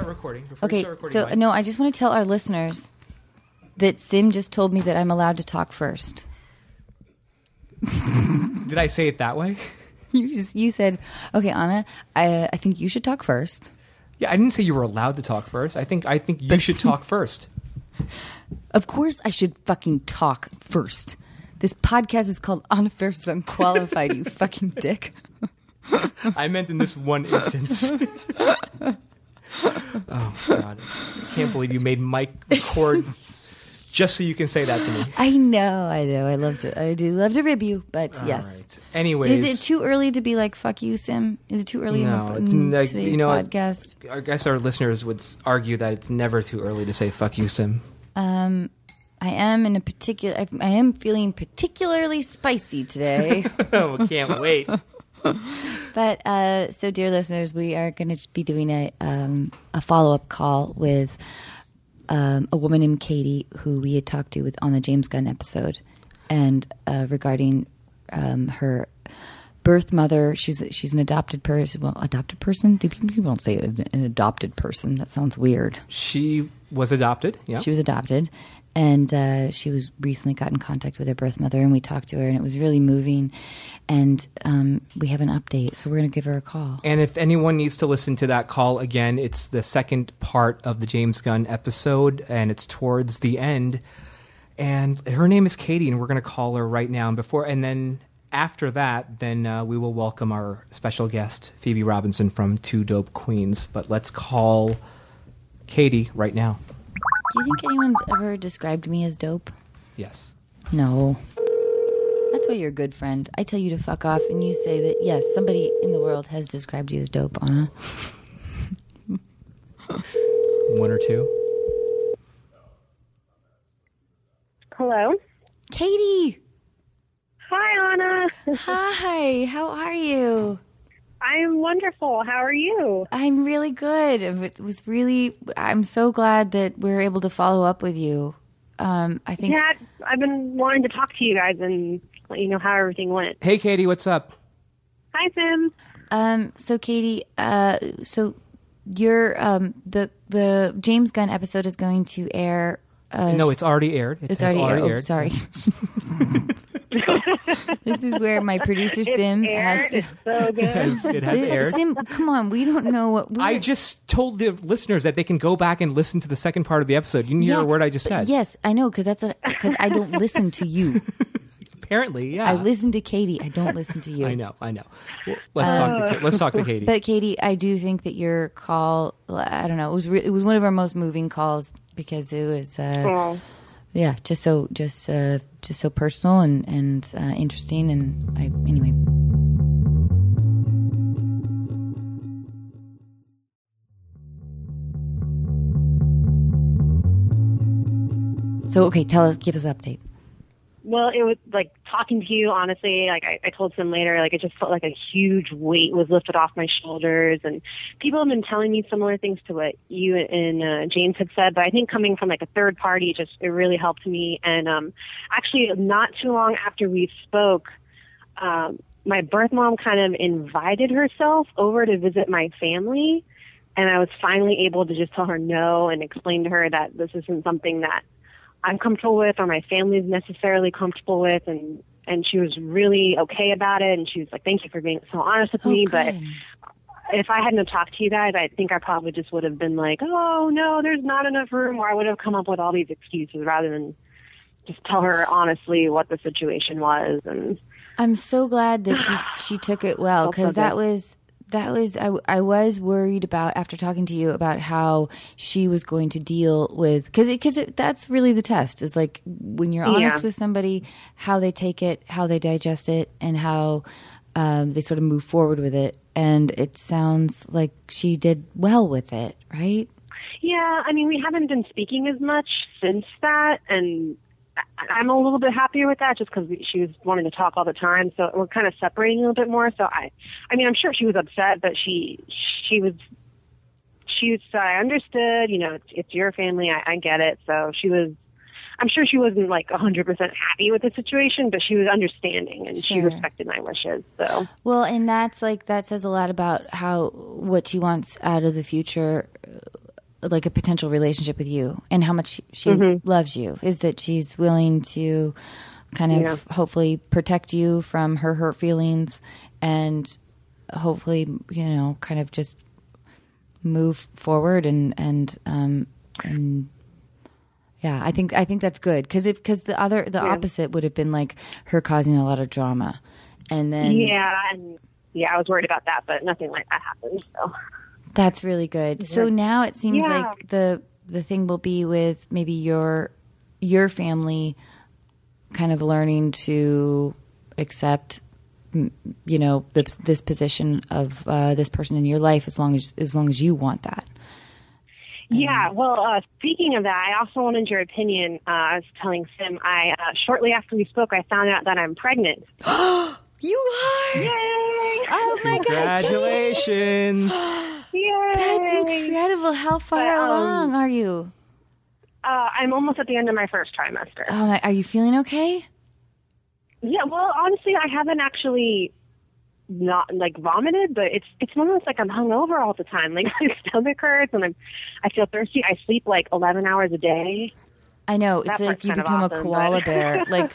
start recording. So Mike. no, I just want to tell our listeners that Sim just told me that I'm allowed to talk first. Did I say it that way? You said, okay, Anna, I think you should talk first. Yeah, I didn't say you were allowed to talk first. I think you should talk first. Of course I should fucking talk first. This podcast is called Unfair Unqualified, you fucking dick. I meant in this one instance. Oh, God. I can't believe you made Mike record just so you can say that to me. I know. I do love to rib you, but yes. Right. Anyways. Is it too early to be like, fuck you, Sim? Is it too early in today's podcast? I guess our listeners would argue that it's never too early to say fuck you, Sim. I am feeling particularly spicy today. Oh, can't wait. But so, dear listeners, we are going to be doing a follow-up call with a woman named Katie, who we had talked to on the James Gunn episode, and regarding her birth mother. She's an adopted person. Well, adopted person? Do people don't say an adopted person? That sounds weird. She was adopted. Yeah, she was adopted. And she was recently got in contact with her birth mother, and we talked to her, and it was really moving. And we have an update, so we're going to give her a call. And if anyone needs to listen to that call again, it's the second part of the James Gunn episode, and it's towards the end. And her name is Katie, and we're going to call her right now. And then after that, we will welcome our special guest, Phoebe Robinson from Two Dope Queens. But let's call Katie right now. Do you think anyone's ever described me as dope? Yes. No. That's why you're a good friend. I tell you to fuck off, and you say that, yes, somebody in the world has described you as dope, Anna. One or two. Hello? Katie! Hi, Anna. Hi, how are you? I'm wonderful. How are you? I'm really good. I'm so glad that we're able to follow up with you. I think. Yeah, I've been wanting to talk to you guys and let you know how everything went. Hey, Katie, what's up? Hi, Sim. So Katie, so your the James Gunn episode is going to air. No, it's already aired. It's already aired. Oh, sorry. This is where my producer Sim has to. It's so good. It has aired. Sim, come on, we don't know what. I just told the listeners that they can go back and listen to the second part of the episode. You didn't hear a word I just said. Yes, I know, because I don't listen to you. Apparently, yeah. I listen to Katie. I don't listen to you. I know. Well, let's talk to Katie. But Katie, I do think that your call. I don't know. It was one of our most moving calls because it was. Yeah, just so personal and interesting, and anyway. So okay, give us an update. Well, it was like talking to you, honestly, like I told Sim later, like it just felt like a huge weight was lifted off my shoulders. And people have been telling me similar things to what you and James had said, but I think coming from like a third party, it really helped me. And actually not too long after we spoke, my birth mom kind of invited herself over to visit my family. And I was finally able to just tell her no and explain to her that this isn't something that I'm comfortable with or my family's necessarily comfortable with, and she was really okay about it, and she was like, thank you for being so honest with me. But if I hadn't have talked to you guys, I think I probably just would have been like, oh no, there's not enough room, or I would have come up with all these excuses rather than just tell her honestly what the situation was. And I'm so glad that she took it well, because that was I was worried about, after talking to you, about how she was going to deal with, because that's really the test, is like when you're honest with somebody, how they take it, how they digest it, and how they sort of move forward with it. And it sounds like she did well with it, right? Yeah, I mean, we haven't been speaking as much since that, and I'm a little bit happier with that just because she was wanting to talk all the time. So we're kind of separating a little bit more. So I mean, I'm sure she was upset, but she was, I understood, you know, it's your family. I get it. So I'm sure she wasn't like 100% happy with the situation, but she was understanding and she respected my wishes. So, well, and that says a lot about what she wants out of the future like a potential relationship with you and how much she loves you, is that she's willing to kind of hopefully protect you from her hurt feelings and hopefully, kind of just move forward and yeah, I think that's good because the opposite would have been like her causing a lot of drama, and then I was worried about that, but nothing like that happened. So that's really good. Yeah. So now it seems like the thing will be with maybe your family kind of learning to accept, this position of this person in your life as long as you want that. Yeah, well, speaking of that, I also wanted your opinion. I was telling Sim, shortly after we spoke, I found out that I'm pregnant. You are? Yay! Oh my God! Congratulations! Yay! That's incredible. How far along are you? I'm almost at the end of my first trimester. Oh my! Are you feeling okay? Yeah. Well, honestly, I haven't actually not like vomited, but it's almost like I'm hungover all the time. Like my stomach hurts and I feel thirsty. I sleep like 11 hours a day. I know. It's like you become a koala bear. Like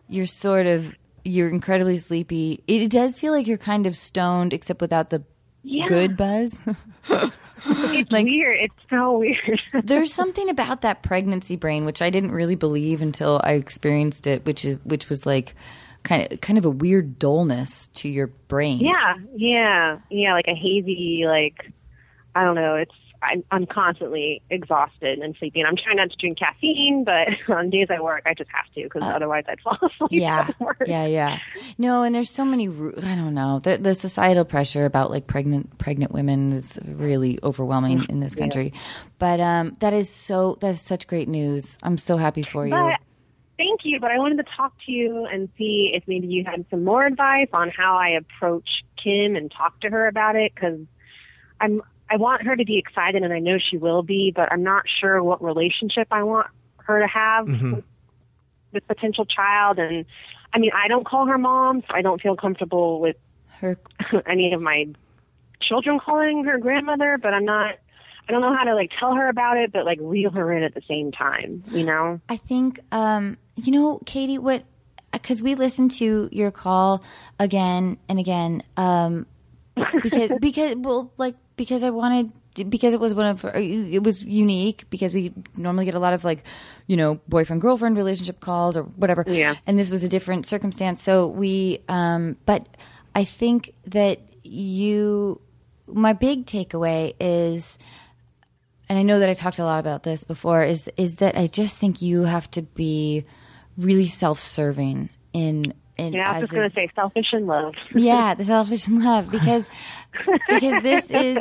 you're incredibly sleepy. It does feel like you're kind of stoned, except without the good buzz. It's weird. It's so weird. There's something about that pregnancy brain, which I didn't really believe until I experienced it, which was like kind of a weird dullness to your brain. Yeah, like a hazy, like, I don't know. I'm constantly exhausted and sleepy. And I'm trying not to drink caffeine, but on days I work, I just have to because otherwise I'd fall asleep. Yeah. No, and there's so many. I don't know. The societal pressure about like pregnant women is really overwhelming in this country. But that is such great news. I'm so happy for you. Thank you, but I wanted to talk to you and see if maybe you had some more advice on how I approach Kim and talk to her about it, because I want her to be excited, and I know she will be, but I'm not sure what relationship I want her to have with this potential child. And I mean, I don't call her mom, so I don't feel comfortable with her any of my children calling her grandmother, but I don't know how to like tell her about it, but like reel her in at the same time, I think, Katie, because we listened to your call again and again, because it was unique, because we normally get a lot of like, boyfriend girlfriend relationship calls or whatever. Yeah. And this was a different circumstance. So but I think that my big takeaway is, and I know that I talked a lot about this before, is that I just think you have to be really self-serving in I was just going to say selfish in love. Yeah, the selfish in love, because this is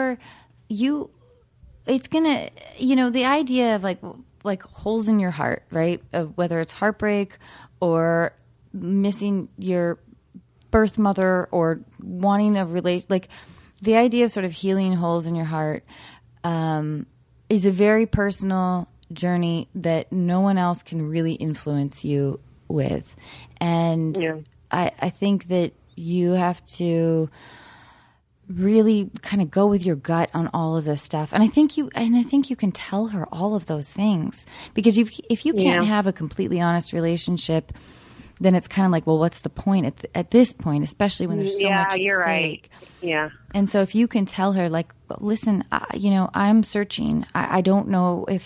it's going to, the idea of like holes in your heart, right? Of whether it's heartbreak or missing your birth mother or wanting a like the idea of sort of healing holes in your heart is a very personal journey that no one else can really influence you with. And I think that you have to really kind of go with your gut on all of this stuff. And I think you can tell her all of those things, because if you can't have a completely honest relationship, then it's kind of like, well, what's the point at this point, especially when there's so much at stake. Right. Yeah. And so if you can tell her, like, listen, I'm searching. I don't know if,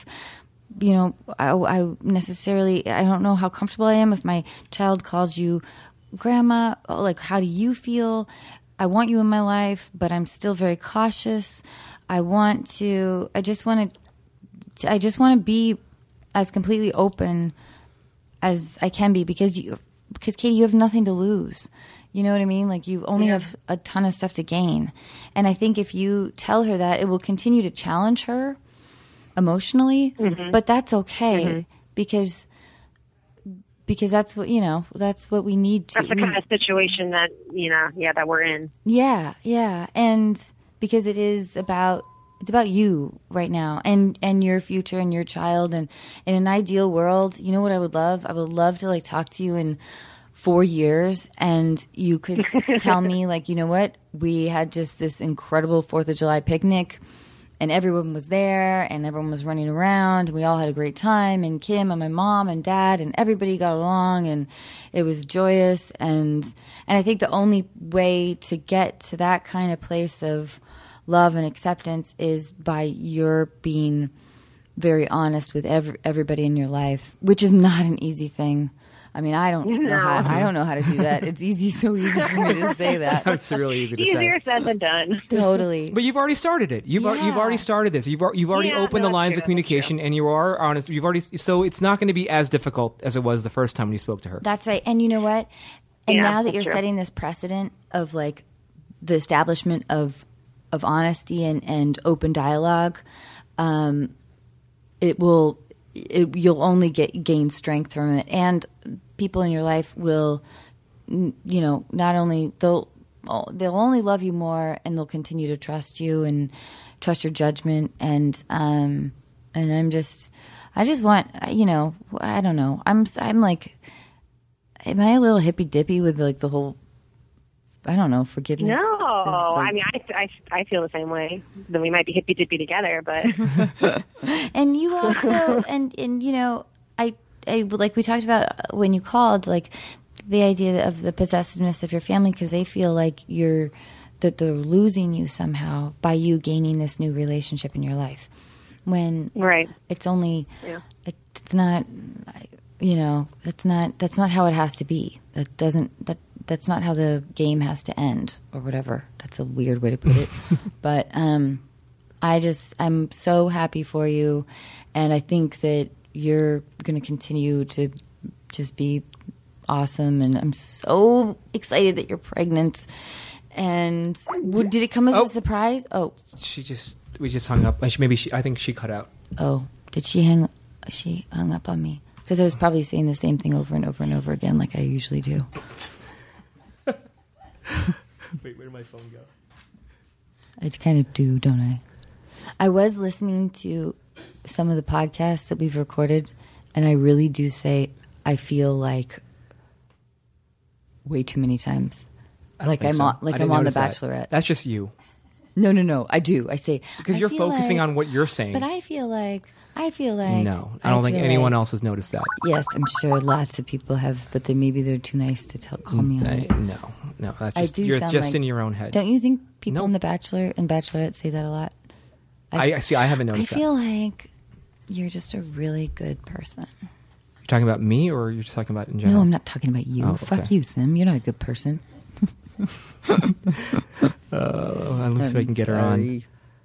I necessarily, I don't know how comfortable I am if my child calls you grandma. Like, how do you feel? I want you in my life, but I'm still very cautious. I just want to be as completely open as I can be, because Katie, you have nothing to lose. You know what I mean? Like, you only have a ton of stuff to gain. And I think if you tell her that, it will continue to challenge her emotionally, but that's okay, because that's what, that's what we need to. That's the kind of situation that, that we're in. Yeah. Yeah. And because it's about you right now and your future and your child. And in an ideal world, you know what I would love? I would love to like talk to you in 4 years and you could tell me like, you know what? We had just this incredible 4th of July picnic and everyone was there, and everyone was running around, and we all had a great time, and Kim and my mom and dad and everybody got along, and it was joyous, and I think the only way to get to that kind of place of love and acceptance is by your being very honest with everybody in your life, which is not an easy thing. I mean, I don't know how to do that. It's so easy for me to say that. It's really easy to say. Easier said than done. Totally. But you've already started it. You've already started this. You've already opened the lines of communication, and you are honest. So it's not going to be as difficult as it was the first time when you spoke to her. That's right. And you know what? And now that you're setting this precedent of like the establishment of honesty and open dialogue, you'll only gain strength from it, and people in your life will, not only they'll only love you more, and they'll continue to trust you and trust your judgment. And I just want, I don't know. I'm like, am I a little hippy dippy with like the whole, I don't know, forgiveness? No, like, I mean, I feel the same way. Then we might be hippy dippy together, but. And you also, and I like we talked about when you called, like the idea of the possessiveness of your family, because they feel like that they're losing you somehow by you gaining this new relationship in your life. When it's only, it's not, that's not how it has to be. That's not how the game has to end, or whatever. That's a weird way to put it. But I'm so happy for you, and I think that you're going to continue to just be awesome, and I'm so excited that you're pregnant. And did it come as a surprise? Oh, we just hung up. I think she cut out. Oh, did she hung up on me? Because I was probably saying the same thing over and over and over again, like I usually do. Wait, where did my phone go? I kind of do, don't I? I was listening to some of the podcasts that we've recorded, and I really do say I feel like way too many times. Like I'm on The Bachelorette. That's just you. No, I do. I say because you're focusing on what you're saying. But I feel like no, I don't think anyone else has noticed that. Yes, I'm sure lots of people have, but maybe they're too nice to call me on it. No, that's just you're just in your own head. Don't you think people in The Bachelor and Bachelorette say that a lot? I see. I haven't noticed that. I feel like you're just a really good person. You're talking about me, or you're talking about in general? No, I'm not talking about you. Oh, Fuck you, Sim. You're not a good person. At least I can get her on.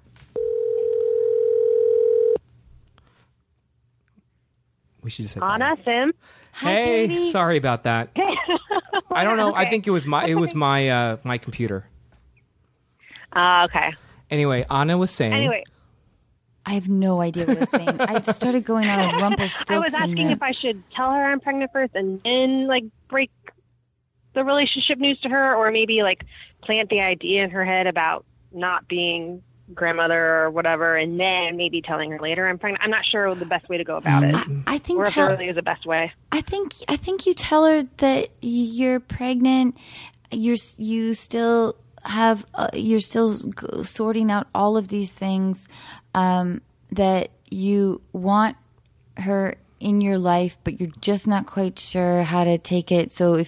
We should just say Anna, Sim. Hey, Katie. Sorry about that. I don't know. Okay. I think it was my computer. Okay. Anyway, Anna was saying. Anyway, I have no idea what I was saying. I just started going on a Rumpelstiltskin. I was asking if I should tell her I'm pregnant first and then like break the relationship news to her, or maybe like plant the idea in her head about not being grandmother or whatever, and then maybe telling her later I'm pregnant. I'm not sure the best way to go about it. I think or if there really is a best way. I think you tell her that you're pregnant. You're still sorting out all of these things, that you want her in your life, but you're just not quite sure how to take it. So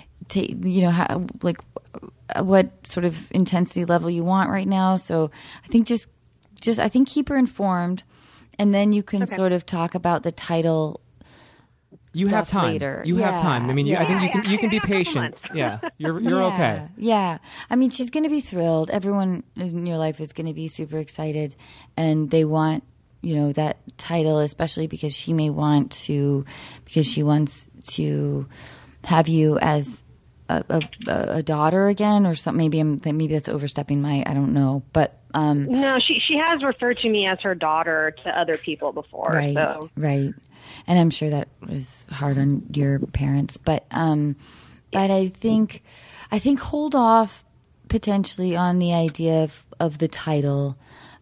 what sort of intensity level you want right now. So I think just I think keep her informed, and then you can sort of talk about the title. You have time. Later. You have time. I mean, I think you can be patient. Yeah, you're okay. Yeah, I mean, she's going to be thrilled. Everyone in your life is going to be super excited, and they want that title, especially because she wants to have you as a daughter again, or something. Maybe that's overstepping I don't know, but no, she has referred to me as her daughter to other people before. Right, so. Right. And I'm sure that was hard on your parents, but I think hold off potentially on the idea of the title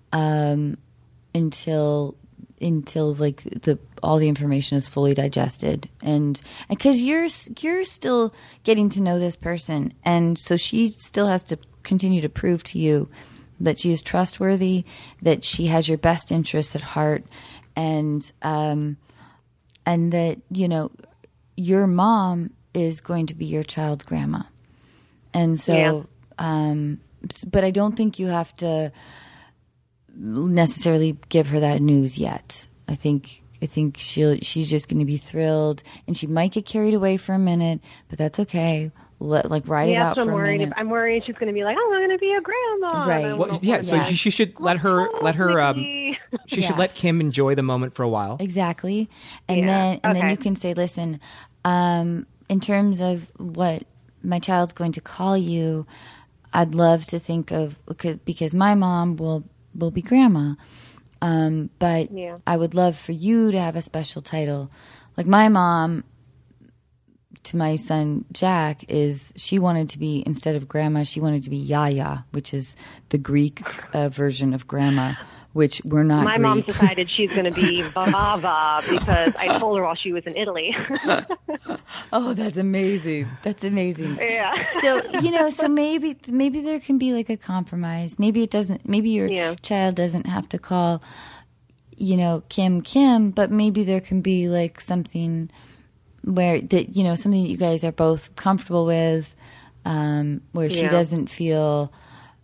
until like all the information is fully digested, and because you're still getting to know this person, and so she still has to continue to prove to you that she is trustworthy, that she has your best interests at heart, and that, you know, your mom is going to be your child's grandma. And so, but I don't think you have to necessarily give her that news yet. I think she's just going to be thrilled, and she might get carried away for a minute, but that's okay. Ride it out for a minute. I'm worried she's going to be like, "Oh, I'm going to be a grandma." Right. Well, yeah. So she should let her. She should let Kim enjoy the moment for a while. Exactly, and then you can say, "Listen, in terms of what my child's going to call you, I'd love to think of because my mom will be grandma, but I would love for you to have a special title. Like my mom, to my son Jack, she wanted to be, instead of grandma, she wanted to be Yaya, which is the Greek version of grandma, which we're not My Greek. mom decided she's going to be Bava because I told her while she was in Italy. Oh, that's amazing. That's amazing. Yeah. So, so maybe there can be like a compromise. Maybe your child doesn't have to call, Kim, but maybe there can be like something where something that you guys are both comfortable with, where she doesn't feel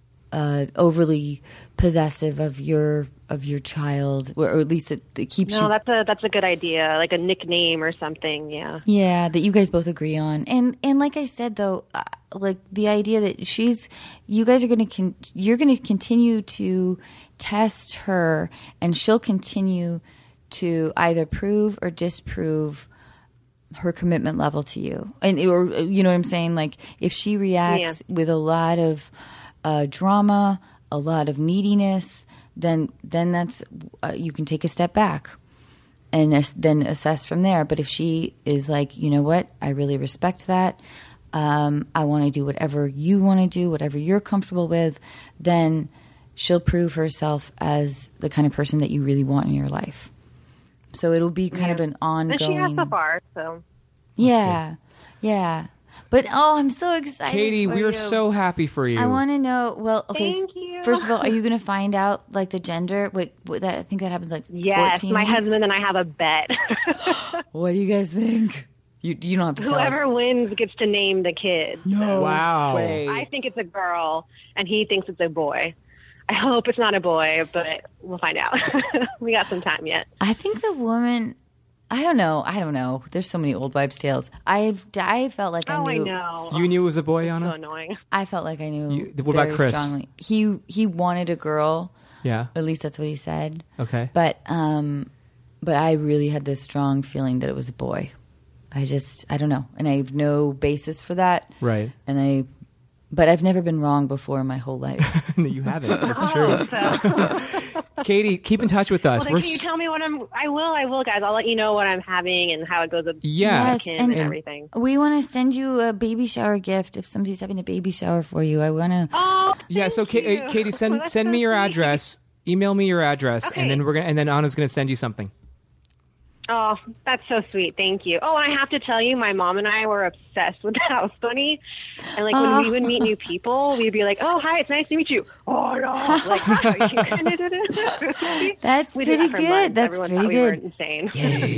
overly possessive of your child, or at least it keeps you. No, that's a good idea, like a nickname or something. Yeah, that you guys both agree on, and like I said though, like the idea that you're going to continue to test her, and she'll continue to either prove or disprove her commitment level to you, or you know what I'm saying? Like if she reacts with a lot of drama, a lot of neediness, then that's you can take a step back and then assess from there. But if she is like, you know what, I really respect that, I want to do whatever you want to do, whatever you're comfortable with, then she'll prove herself as the kind of person that you really want in your life. So it'll be kind of an ongoing. And she has so far, so. Yeah. But I'm so excited. Katie, we are so happy for you. I want to know. Well, okay. Thank you. First of all, are you going to find out like the gender? Wait, I think that happens like 14 my weeks? husband and I have a bet. What do you guys think? You don't have to tell us. Whoever wins gets to name the kid. No wow. way. I think it's a girl, and he thinks it's a boy. I hope it's not a boy, but we'll find out. We got some time yet. I think the woman. I don't know. There's so many old wives' tales. I felt like I knew. I know. You knew it was a boy, Anna? So annoying. I felt like I knew. What about Chris? Strongly. He wanted a girl. Yeah. At least that's what he said. Okay. But I really had this strong feeling that it was a boy. I don't know, and I have no basis for that. Right. But I've never been wrong before in my whole life. No, you haven't. That's true. Katie, keep in touch with us. Well, can you tell me what I will, guys. I'll let you know what I'm having and how it goes with yes, and everything. We want to send you a baby shower gift if somebody's having a baby shower for you. I want to. Oh, yeah. So Katie, send me your address. Email me your address, okay. and then Anna's going to send you something. Oh, that's so sweet. Thank you. Oh, and I have to tell you, my mom and I were obsessed with the House Bunny. And, like, when we would meet new people, we'd be like, oh, hi, it's nice to meet you. Oh, no. Like, that's pretty good. That's Everyone pretty thought good. We were insane.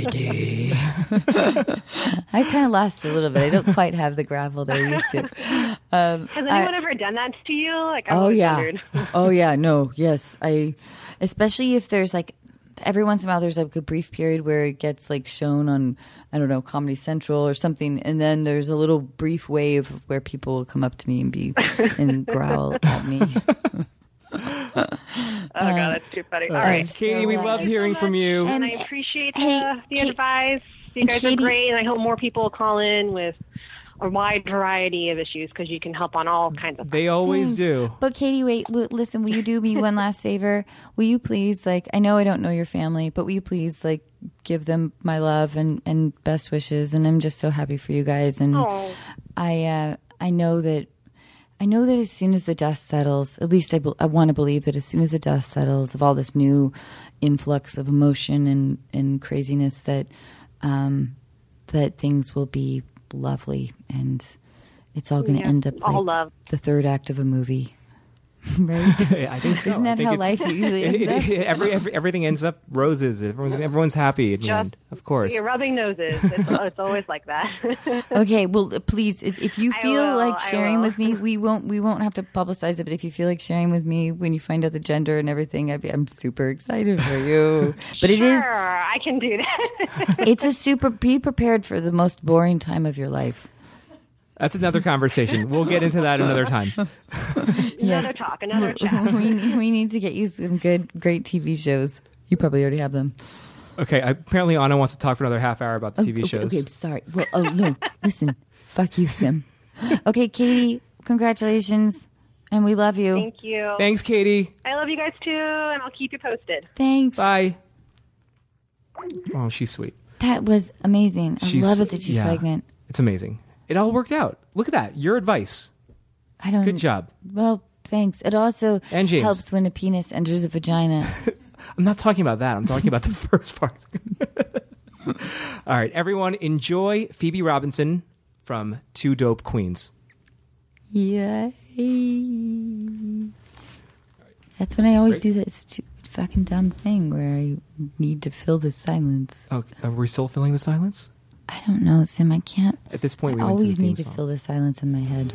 I kind of lost a little bit. I don't quite have the gravel that I used to. Has anyone ever done that to you? Like, wondered. Oh, yeah. No, yes. Especially if there's, like, every once in a while there's like a brief period where it gets like shown on, I don't know, Comedy Central or something, and then there's a little brief wave where people will come up to me and growl at me. Oh God, that's too funny. All right, Katie, we loved hearing from you, and I appreciate the advice. You guys are great, and I hope more people call in with a wide variety of issues because you can help on all kinds of things. They always do. But Katie, wait, listen, will you do me one last favor? Will you please, like, I know I don't know your family, but will you please, like, give them my love and best wishes? And I'm just so happy for you guys. And I know that as soon as the dust settles, at least I want to believe that as soon as the dust settles of all this new influx of emotion and craziness, that things will be lovely, and it's all going to end up like all love. The third act of a movie. Right? I think so. Isn't that how life usually ends up? Everything ends up roses. Everyone's happy in the end, of course. You're rubbing noses. It's always like that. Okay, well, please, if you feel will, like I sharing will. with me, we won't have to publicize it. But if you feel like sharing with me when you find out the gender and everything, I'm super excited for you. But it is, Sure, I can do that. it's a super. Be prepared for the most boring time of your life. That's another conversation. We'll get into that another time. Another talk, another chat. we need to get you some great TV shows. You probably already have them. Okay, apparently Anna wants to talk for another half hour about the TV shows. Okay, sorry. Well, no, listen. Fuck you, Sim. Okay, Katie, congratulations. And we love you. Thank you. Thanks, Katie. I love you guys too, and I'll keep you posted. Thanks. Bye. Oh, she's sweet. That was amazing. I love it that she's yeah, pregnant. It's amazing. It all worked out. Look at that. Your advice. I don't. Good job. Well, thanks. It also And James. helps when a penis enters a vagina. I'm not talking about that. I'm talking about the first part. All right, everyone, enjoy Phoebe Robinson from Two Dope Queens. Yay. That's when I always do that stupid fucking dumb thing where I need to fill the silence. Okay, are we still filling the silence? I don't know, Sim. I can't. At this point, we I went to the always theme need to song. fill the silence in my head.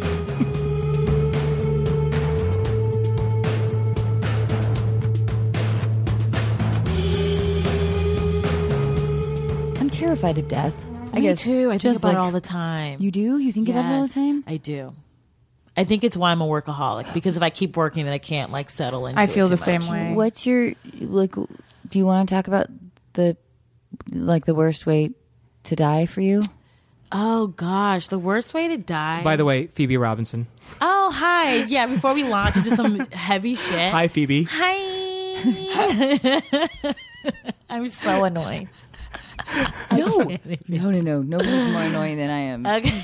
I'm terrified of death. I Me guess too. I think just about it like- all the time. You do? You think about it all the Yes, time? I do. I think it's why I'm a workaholic, because if I keep working, then I can't like settle into I it feel too the same much. way. What's your like? Do you want to talk about the worst way to die for you? Oh gosh, the worst way to die. By the way, Phoebe Robinson. Oh hi, yeah. Before we launch into some heavy shit. Hi, Phoebe. Hi. I'm so annoying. No. Nobody's more annoying than I am. Okay.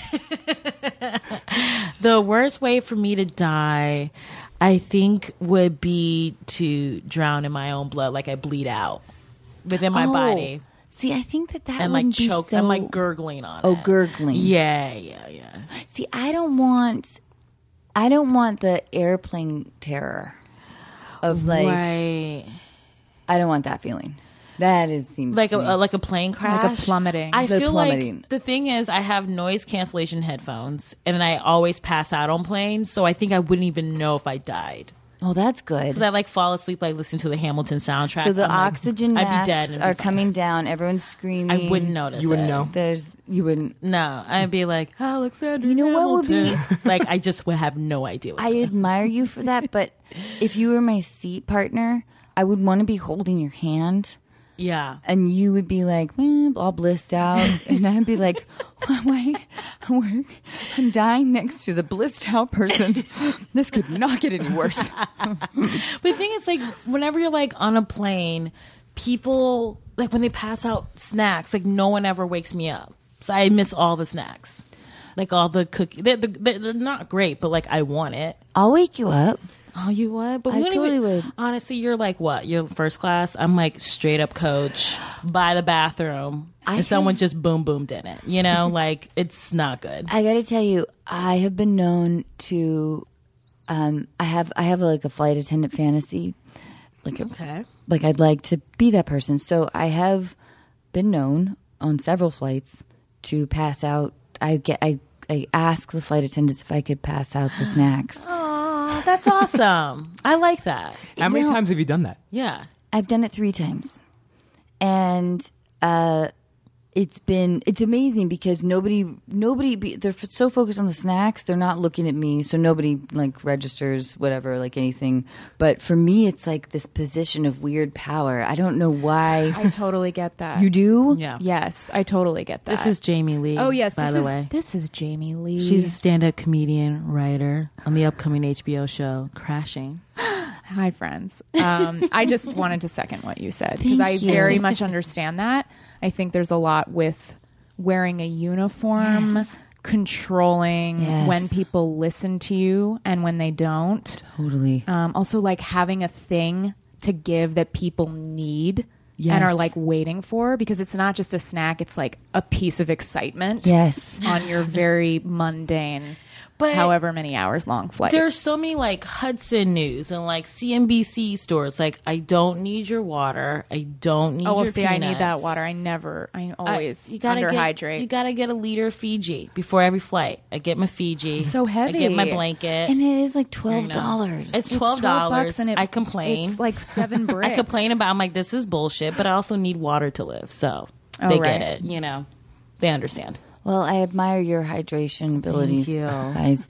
The worst way for me to die, I think, would be to drown in my own blood, like I bleed out within my body See, I think that and like wouldn't be choke so... and like gurgling on it. Oh, gurgling. Yeah. See, I don't want the airplane terror of like. Right. I don't want that feeling. That seems Like to me. a plane crash, Like a plummeting. I The feel plummeting. like the thing is, I have noise cancellation headphones, and I always pass out on planes. So I think I wouldn't even know if I died Oh, that's good. because I like fall asleep, like listening to the Hamilton soundtrack. So the I'm like, oxygen I'd be dead masks and it'd are be fine. coming down. Everyone's screaming. I wouldn't notice. You wouldn't it. know? You wouldn't. No, I'd be like Alexander. You know what would be- Hamilton. Like I just would have no idea. What's I admire you for that, but if you were my seat partner, I would want to be holding your hand. yeah. And you would be like, all blissed out. And I'd be like, why? I'm dying next to the blissed out person. This could not get any worse. But the thing is, like, whenever you're like on a plane, people like when they pass out snacks, like no one ever wakes me up. So I miss all the snacks, like all the cookies. They're not great, but like I want it. I'll wake you up. Oh, you would? But I we don't totally even, would. Honestly, you're like what? You're first class. I'm like straight up coach by the bathroom, and someone just boom boomed in it. You know, like it's not good. I got to tell you, I have been known to. I have like a flight attendant fantasy, Okay. like I'd like to be that person. So I have been known on several flights to pass out. I ask the flight attendants if I could pass out the snacks. Oh, that's awesome. I like that. How many No. times have you done that? Yeah. I've done it 3 times, and it's amazing because they're so focused on the snacks, they're not looking at me, so nobody like registers whatever, like anything. But for me, it's like this position of weird power. I don't know why. I totally get that. You do? Yeah. Yes, I totally get that. This is Jamie Lee. Oh yes, by this the is way. this is Jamie Lee. She's a stand-up comedian, writer on the upcoming HBO show Crashing. Hi, friends. I just wanted to second what you said because I Thank you. very much understand that. I think there's a lot with wearing a uniform, Yes. controlling Yes. when people listen to you and when they don't. Totally. Also, like having a thing to give that people need Yes. and are like waiting for, because it's not just a snack, it's like a piece of excitement Yes. on your very mundane. But however many hours long flight. There's so many like Hudson News and like CNBC stores. Like, I don't need your water. I don't need your see, I need that peanuts. water. I always underhydrate. You gotta get a liter of Fiji before every flight. I get my Fiji. It's so heavy. I get my blanket. And it is like $12. It's $12, and I complain. It's like 7 bricks. I complain about. I'm like, this is bullshit, but I also need water to live. So they get it. You know, they understand. Well, I admire your hydration abilities, Thank you. guys.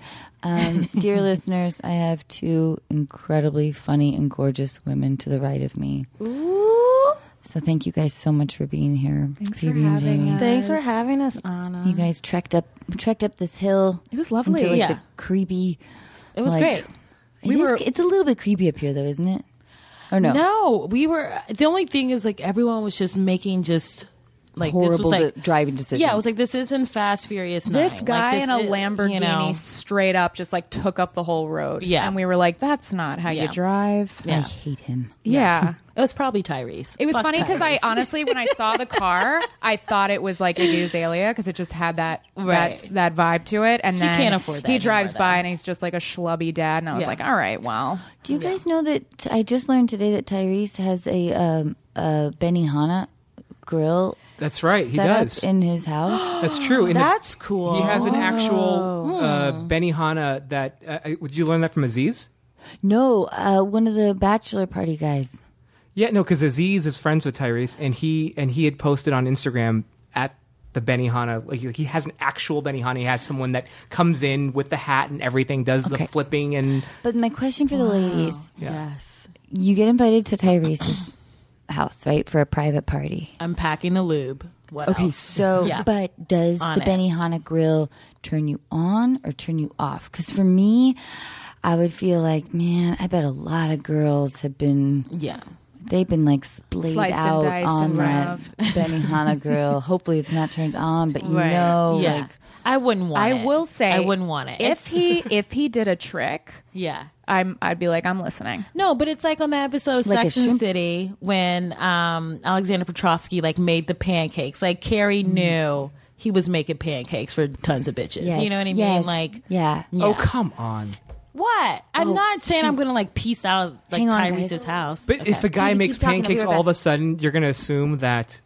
Dear listeners, I have 2 incredibly funny and gorgeous women to the right of me. Ooh. So thank you guys so much for being here. Thanks for Phoebe and having Jamie. us. Thanks for having us, Anna. You guys trekked up this hill. It was lovely. Into, like, Yeah. the creepy. It was like- great. It's a little bit creepy up here, though, isn't it? Or no? No, we were. The only thing is, like, everyone was just making just like Horrible this was like driving decisions. Yeah, it was like, this isn't Fast Furious 9. This guy like, in a is- Lamborghini you know, straight up just like took up the whole road. Yeah. And we were like, that's not how Yeah. you drive. I hate him. Yeah. it was probably Tyrese. It was Fuck funny because I Tyrese. honestly, when I saw the car, I thought it was like Iggy Azalea because it just had that Right. that vibe to it. And She then can't afford that he drives anymore, by though. and he's just like a schlubby dad. And I was Yeah. like, all right, well, Do you guys know that I just learned today that Tyrese has a Benihana grill That's right. He set does. up in his house? That's true. That's cool. He has an actual Benihana that. Did you learn that from Aziz? No, one of the bachelor party guys. Yeah, no, because Aziz is friends with Tyrese, and he had posted on Instagram at the Benihana. Like he has an actual Benihana. He has someone that comes in with the hat and everything, does Okay. the flipping, and But my question for the ladies: Yes. you get invited to Tyrese's house, right, for a private party. I'm packing the lube. What Okay, else? so Yeah. but does On the it. Benihana grill turn you on or turn you off? Because for me, I would feel like, man, I bet a lot of girls have been. Yeah. They've been like splayed Sliced and out diced on in that love. Benihana grill. Hopefully, it's not turned on, but you Right. know, Yeah. like I wouldn't want it. I will say, I wouldn't want it. If he did a trick, Yeah. I'd be like, I'm listening. No, but it's like on the episode of Like a Sex and the shrimp- City when Alexander Petrovsky like made the pancakes. Like Carrie knew he was making pancakes for tons of bitches. yes, You know what I mean? yes, Like, yeah. oh come on. what? I'm not saying I'm gonna like peace out like Hang on, Tyrese's guys. house. But if a guy Keep makes talking, I'll be pancakes, right all of back. a sudden you're going to assume that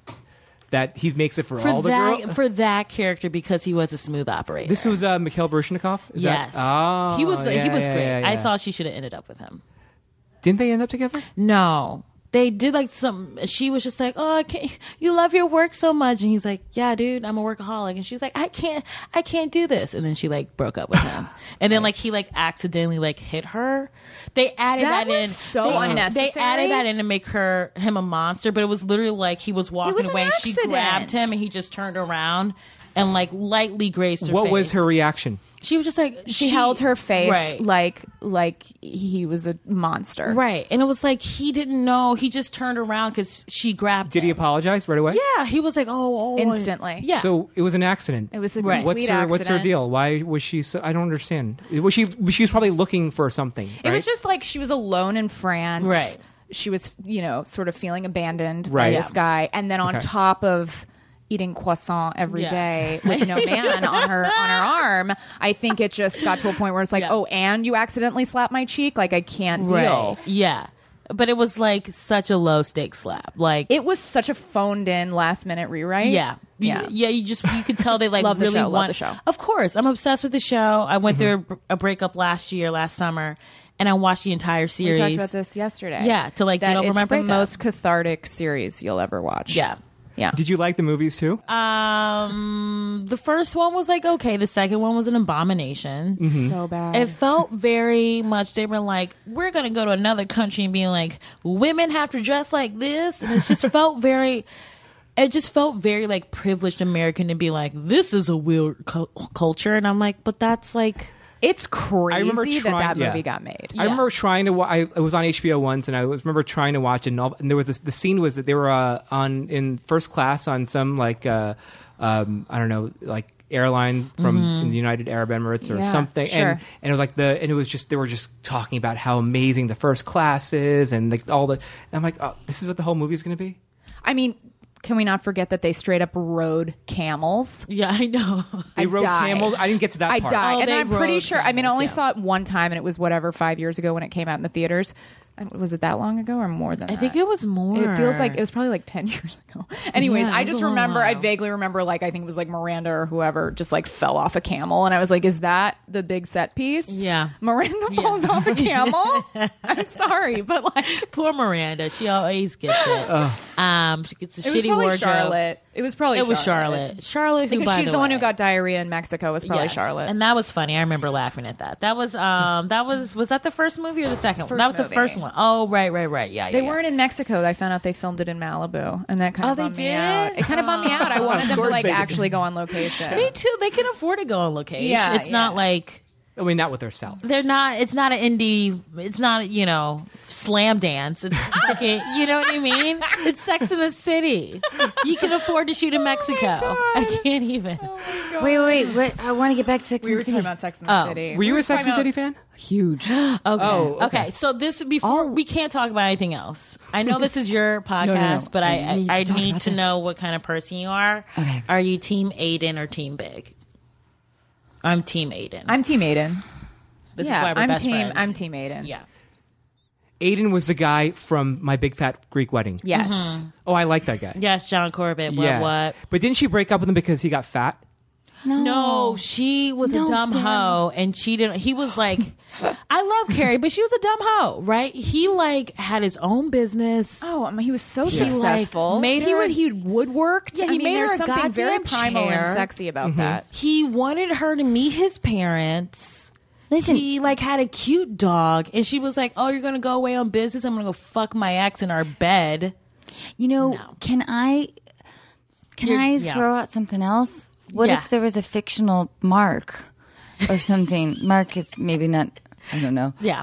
he makes it for all the that girls. for that character because he was a smooth operator. This was Mikhail Baryshnikov? Is yes. That? Oh, he was yeah, great. yeah, I yeah. thought she should have ended up with him. Didn't they end up together? No. They did like some. She was just like, "Oh, I can't, you love your work so much," and he's like, "Yeah, dude, I'm a workaholic." And she's like, "I can't do this." And then she like broke up with him. And then like he like accidentally like hit her. They added That that, was in. so they, unnecessary. They added that in to make him a monster, but it was literally like he was walking was an away. And she accident. grabbed him, and he just turned around and like lightly grazed her. What face. was her reaction? She was just like She held her face right. like he was a monster. Right. And it was like he didn't know. He just turned around because she grabbed Did he him. apologize right away? Yeah. He was like, oh. Instantly. Yeah. So it was an accident. It was a Right. complete What's her accident. deal? Why was she so? I don't understand. Was she probably looking for something? It was right? just like she was alone in France. Right. She was, sort of feeling abandoned Right. by this guy. And then on Okay. top of eating croissant every Yeah. day with no man on her arm, I think it just got to a point where it's like, Yeah. oh, and you accidentally slapped my cheek? Like, I can't deal. Yeah. But it was like such a low stakes slap. Like, It was such a phoned in last minute rewrite. yeah. Yeah. You could tell they like Love the really show, love want the show. Of course. I'm obsessed with the show. I went through a breakup last summer, and I watched the entire We series. talked about this yesterday. Yeah, to like that get over it's my the breakup. most cathartic series you'll ever watch. Yeah. Yeah. Did you like the movies too? The first one was like okay. The second one was an abomination. So bad. It felt very much they were like, we're gonna go to another country and being like, women have to dress like this, and it just felt very. It just felt very like privileged American to be like, this is a weird culture, and I'm like, but that's like. It's crazy remember that yeah. movie got made. I remember trying to. I was on HBO once, and I remember trying to watch it. And there was the scene was that they were in first class on some like I don't know, like airline from in the United Arab Emirates or Yeah, something. sure. And it was like it was just they were just talking about how amazing the first class is and like all the. And I'm like, oh, this is what the whole movie is going to be. I mean, can we not forget that they straight up rode camels? Yeah, I know. They rode camels. I didn't get to that I part. died. Oh, And they then I'm pretty rode sure, I mean, I camels, only yeah. saw it one time, and it was whatever, 5 years ago when it came out in the theaters. Was it that long ago or more than that? I think it was more. It feels like it was probably like 10 years ago. Anyways, Yeah, it I was just a long remember, I while. vaguely remember, like, I think it was like Miranda or whoever just like fell off a camel. And I was like, is that the big set piece? Yeah. Miranda falls off a camel? I'm sorry, but like, Poor Miranda. She always gets it. She gets a it was shitty probably wardrobe. Charlotte. It was probably It was Charlotte. Charlotte, who, Because by she's the one who way- got diarrhea in Mexico, was probably Yes. Charlotte. And that was funny. I remember laughing at that. That was that the first movie or the second one? First That was movie. the first one. Oh, right. Yeah. They weren't in Mexico. I found out they filmed it in Malibu, and that kind Oh, of they bummed me did? out. It kind of bummed me out. I wanted them to course like they did. actually go on location. Me too. They can afford to go on location. Yeah, It's not yeah. like I mean, not with their salary. they're not. It's not an indie. It's not slam dance. It's fucking, you know what I mean? It's Sex in the City. You can afford to shoot in Mexico. I can't even. Wait. What? I want to get back to Sex We and were the City. talking about Sex in the City. Were you We a Sex and talking City about- fan? Huge. Okay. Oh, okay. So this before we can't talk about anything else. I know this is your podcast, no. but I I need to talk need about to this. know what kind of person you are. Okay. Are you Team Aiden or Team Big? I'm Team Aiden. I'm Team Aiden. This Yeah, is why we're I'm best team. friends. I'm Team Aiden. Yeah. Aiden was the guy from My Big Fat Greek Wedding. Yes. Oh, I like that guy. Yes, John Corbett. Yeah. What? But didn't she break up with him because he got fat? No, she was a No, dumb Sam. hoe, and she didn't. He was like, I love Carrie, but she was a dumb hoe, right? He like had his own business. Oh, I mean, he was so He, like, successful. made he her- was he woodworked. Yeah, he I mean, made her there's a something very goddamn primal chair. and sexy about that. He wanted her to meet his parents. Listen. He like had a cute dog, and she was like, "Oh, you're gonna go away on business? I'm gonna go fuck my ex in our bed." No. Can I yeah. throw out something else? What Yeah. if there was a fictional Mark or something? Mark is maybe not. I don't know. Yeah,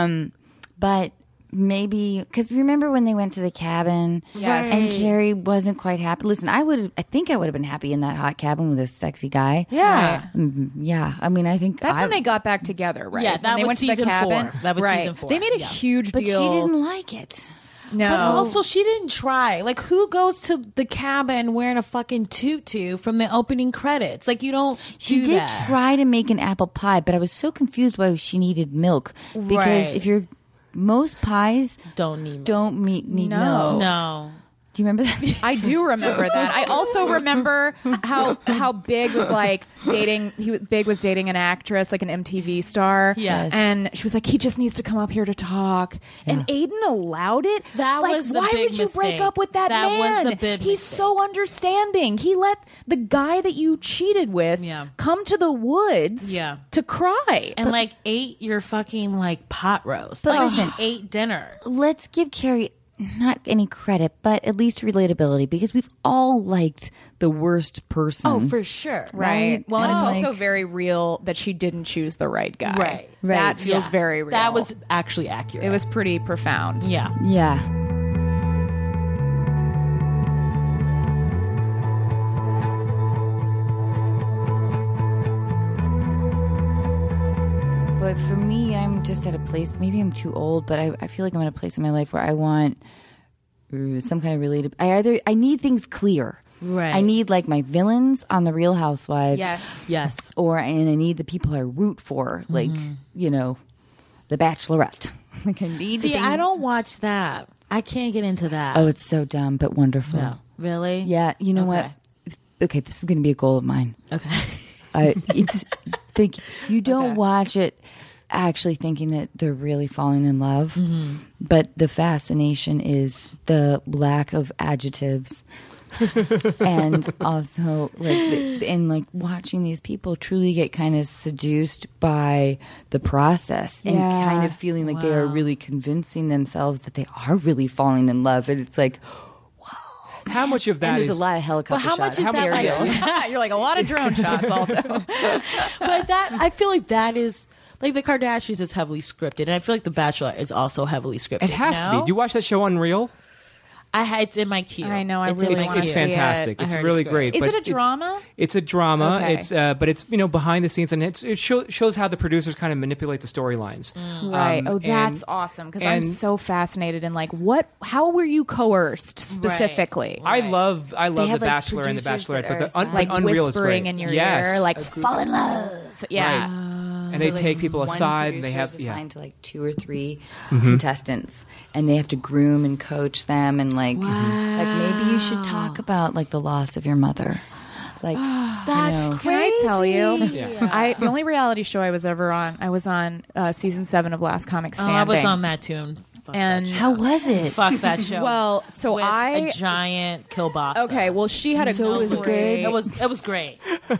But maybe because remember when they went to the cabin, Yes. and Carrie wasn't quite happy. Listen, I think I would have been happy in that hot cabin with this sexy guy. yeah. Yeah. I mean, I think That's when they got back together, right? Yeah, When that they was went to the season cabin. 4. That was right. season 4. They made a Yeah. huge But deal. she didn't like it. No, But also, she didn't try. Like, who goes to the cabin wearing a fucking tutu from the opening credits? Like, you don't. She do did that. try to make an apple pie, but I was so confused why she needed milk. Because Right. if you're most pies Don't need. need No. milk. No. Do you remember that? I do remember that. I also remember how Big was like dating. Big was dating an actress, like an MTV star. Yes. and she was like, he just needs to come up here to talk. And Aiden allowed it. That Like, was the why big would you break mistake. up with that That was man? the big He's mistake. so understanding. He let the guy that you cheated with Yeah. come to the woods Yeah. to cry. And like ate your fucking like pot roast. But Like listen- ate dinner. Let's give Carrie not any credit, but at least relatability, because we've all liked the worst person. Oh, for sure. Right. Well, and it's Like- also very real that she didn't choose the right guy. Right. That Right. feels Yeah. very real. That was actually accurate. It was pretty profound. Yeah. Yeah. But for me, I'm just at a place, maybe I'm too old, but I feel like I'm at a place in my life where I want some kind of related. I need things clear. Right. I need like my villains on The Real Housewives. Yes. Yes. And I need the people I root for, like, The Bachelorette. Like I need See, things- I don't watch that. I can't get into that. Oh, it's so dumb but wonderful. no. Really? Yeah, you know Okay. what? Okay, this is going to be a goal of mine. Okay. It's think you don't Okay. watch it actually thinking that they're really falling in love, but the fascination is the lack of adjectives. And also like watching these people truly get kind of seduced by the process and Yeah. kind of feeling like they are really convincing themselves that they are really falling in love, and it's like, How much of that and there's is a lot of helicopter how much shots. is that Very like- real. You're like a lot of drone shots also. But that, I feel like that is, like the Kardashians is heavily scripted. And I feel like The Bachelor is also heavily scripted. It has to be. Do you watch that show Unreal? It's in my queue. I know, I It's really in my wanna It's queue. see it. fantastic. I It's heard really it's great. great. Is but it a drama? It's a drama. Okay. It's but it's behind the scenes, and it shows how the producers kind of manipulate the storylines. Right. Oh, that's and- awesome. Because I'm and- so fascinated in like how were you coerced specifically? I love They The have, like, Bachelor and The producers Bachelorette, that but are the Like Unreal is whispering great. in your Yes. ear, like fall in love. Yeah. Right. And they So, like, take people one aside, and they producer have is assigned to like 2 or 3 Mm-hmm. contestants, and they have to groom and coach them, and like maybe you should talk about like the loss of your mother, like That's you know. Can I tell you? Yeah. The only reality show I was ever on, I was on season 7 of Last Comic Oh, Standing. I was on that too. Fuck And that show. How was it? Fuck that show. Well, so With I a giant kielbasa. okay. Well, she had a So was it great. good? It was great.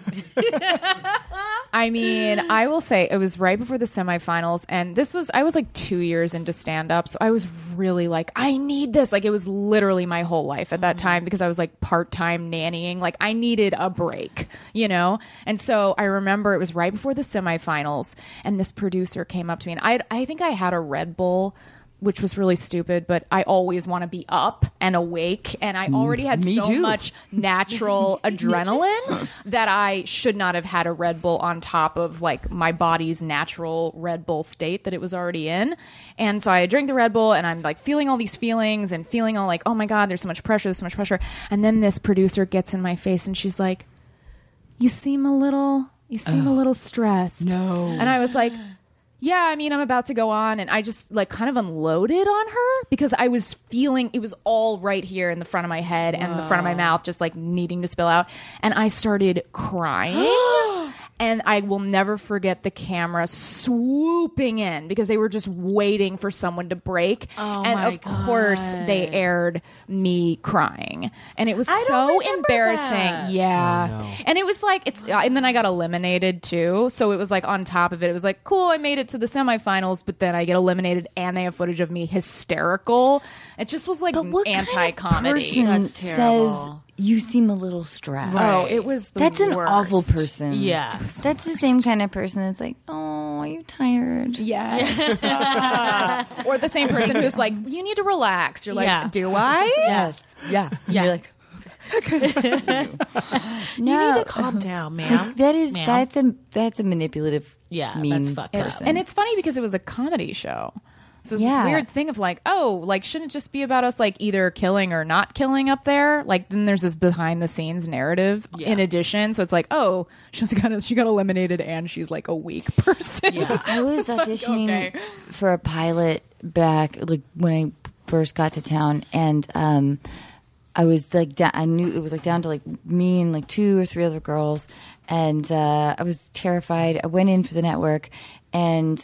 I mean, I will say it was right before the semifinals, and I was like 2 years into stand up, so I was really like, I need this. Like, it was literally my whole life at that time because I was like part-time nannying. Like, I needed a break, you know? And so I remember it was right before the semifinals, and this producer came up to me, and I think I had a Red Bull, which was really stupid, but I always want to be up and awake. And I already had Me so too. much natural adrenaline that I should not have had a Red Bull on top of like my body's natural Red Bull state that it was already in. And so I drink the Red Bull and I'm like feeling all these feelings and feeling all like, oh my God, there's so much pressure, there's so much pressure. And then this producer gets in my face and she's like, you seem a little stressed. No. And I was like, yeah, I mean, I'm about to go on, and I just like kind of unloaded on her because I was feeling it was all right here in the front of my head and the front of my mouth, just like needing to spill out. And I started crying. And I will never forget the camera swooping in because they were just waiting for someone to break. Oh, and my of course, they God. aired me crying. And it was don't so remember embarrassing. that. Yeah. Oh, no. And it was like, and then I got eliminated too. So it was like on top of it, it was like, cool, I made it to the semifinals, but then I get eliminated and they have footage of me hysterical. It just was like But what anti-comedy. kind of That's person terrible. says you seem a little stressed? Oh, it was the That's an worst. awful person. Yeah. That's the same kind of person that's like, oh, are you tired? Yes. Or the same person who's like, you need to relax. You're like, Yeah. do I? Yes. Yeah. Yeah. You're like, You no. need to calm down, ma'am. Like, that's a manipulative, Yeah, mean that's fucked up. person. And it's funny because it was a comedy show. So it's Yeah. this weird thing of like, oh, like shouldn't it just be about us like either killing or not killing up there? Like then there's this behind the scenes narrative in addition. So it's like, oh, she got eliminated and she's like a weak person. Yeah. I was auditioning okay. for a pilot back like when I first got to town, and I was like, I knew it was like down to like me and like 2 or 3 other girls, and I was terrified. I went in for the network, and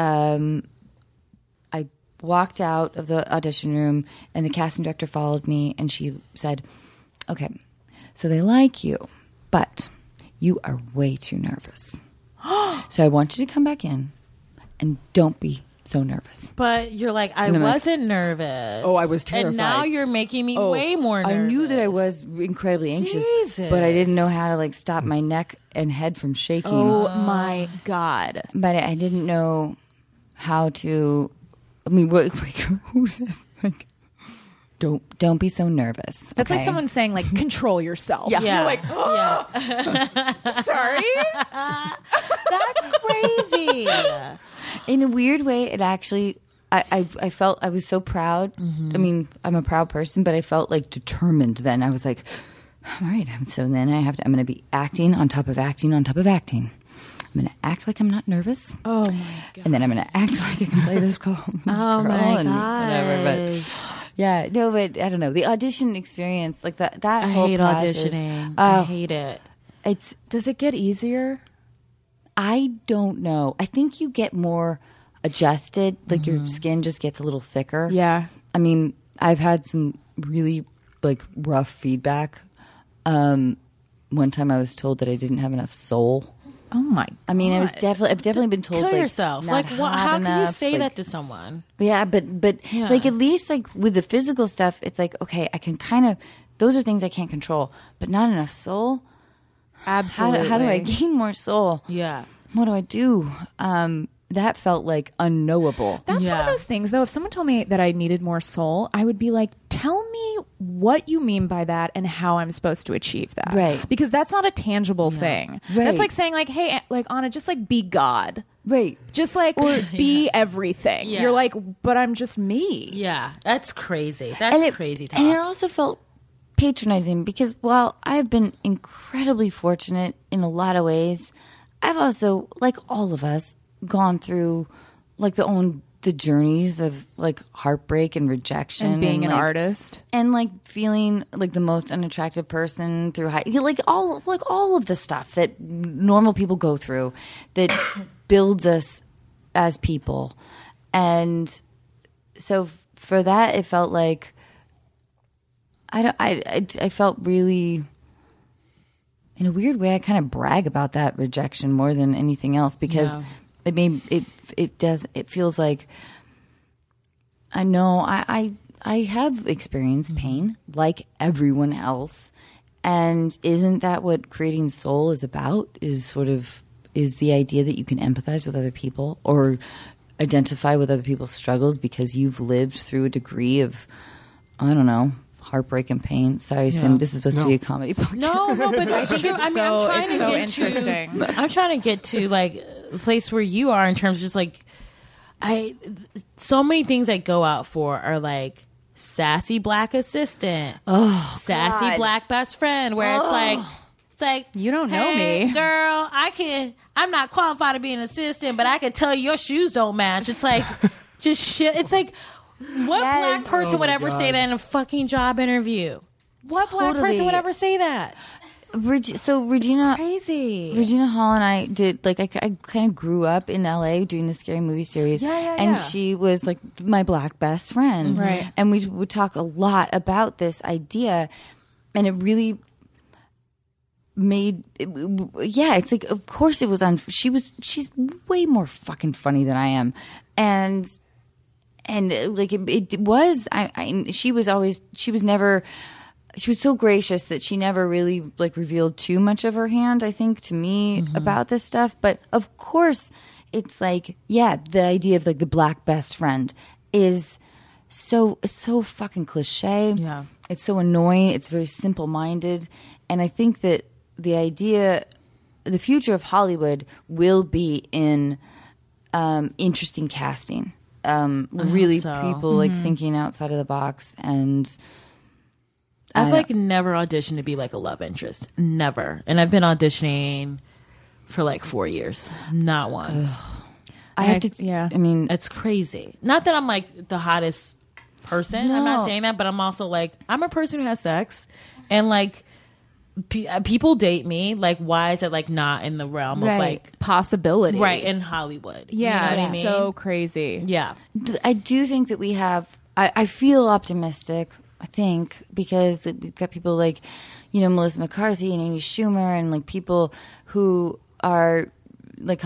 I walked out of the audition room, and the casting director followed me, and she said, "Okay, so they like you, but you are way too nervous. So I want you to come back in, and don't be so nervous." But you're like, I And I'm like, wasn't nervous. Oh, I was And now terrified. you're making me way more nervous. I knew that I was incredibly anxious, Jesus. but I didn't know how to like stop my neck and head from shaking. Oh my God. But I didn't know how to. I mean, what? Like, who says like, don't be so nervous. That's like okay? someone saying like, control yourself. Yeah. Yeah. You're like, yeah. sorry. That's crazy. In a weird way, it actually. I felt I was so proud. I mean, I'm a proud person, but I felt like determined. Then I was like, all right. So then I'm going to be acting on top of acting on top of acting. I'm going to act like I'm not nervous. Oh my God. And then I'm going to act like I can play this girl. Oh my and whatever. But gosh. yeah, no, but I don't know. The audition experience, like that I whole hate process, auditioning. I Oh, hate it. it's. Does it get easier? I don't know. I think you get more adjusted. Like your skin just gets a little thicker. Yeah. I mean, I've had some really like rough feedback. One time I was told that I didn't have enough soul. Oh my. I mean, I've definitely been told Kill like, yourself. not Like, hot how can you enough, say like- that to someone? Yeah, but Yeah. like at least like with the physical stuff, it's like okay, I can kind of those are things I can't control, but not enough soul. Absolutely. How do I gain more soul? Yeah. What do I do? that felt like unknowable. That's one Yeah. of those things, though. If someone told me that I needed more soul, I would be like, tell me what you mean by that and how I'm supposed to achieve that. Right. Because that's not a tangible thing. Right. That's like saying, like, hey, like, Anna, just like be God. Right. Just like be everything. Yeah. You're like, but I'm just me. Yeah, that's crazy. That's crazy talk. And it also felt patronizing because while I've been incredibly fortunate in a lot of ways, I've also, like all of us, gone through like the journeys of like heartbreak and rejection And being an like, artist. and like feeling like the most unattractive person through like all of the stuff that normal people go through that builds us as people. And so for that, it felt like I felt really, in a weird way, I kind of brag about that rejection more than anything else because it feels like I know I have experienced pain like everyone else. And isn't that what creating soul is about? Is the idea that you can empathize with other people or identify with other people's struggles because you've lived through a degree of, I don't know, heartbreak and pain. Sorry, Sim, this is supposed to be a comedy podcast. No, but it's true. I mean, I'm trying to get to like the place where you are in terms of just like so many things I go out for are like sassy black assistant, sassy God. black best friend, where it's like You don't know hey, me. girl. I'm not qualified to be an assistant, but I can tell you your shoes don't match. It's like just shit. It's like what black person would ever say that in a fucking job interview? What black person would ever say that? So Regina Crazy. Hall and I did like I kind of grew up in LA doing the Scary Movie series, and she was like my black best friend, Right? And we would talk a lot about this idea, and it really made it's like of course it was she's way more fucking funny than I am, and like it was she was so gracious that she never really like revealed too much of her hand, I think, to me about this stuff. But of course, it's like, the idea of like the black best friend is so fucking cliche. Yeah. It's so annoying. It's very simple minded. And I think that the future of Hollywood will be in interesting casting. Really so. people like thinking outside of the box and I've like never auditioned to be like a love interest. Never. And I've been auditioning for like 4 years. Not once. I have to. Yeah. I mean, It's crazy. Not that I'm like the hottest person. I'm not saying that, but I'm also like, I'm a person who has sex and like people date me. Like, why is it like not in the realm of like possibility, right in Hollywood? Yeah, You know what it's I mean? so crazy. Yeah. I do think that we have. I feel optimistic. I think because we've got people like, Melissa McCarthy and Amy Schumer, and like people who are like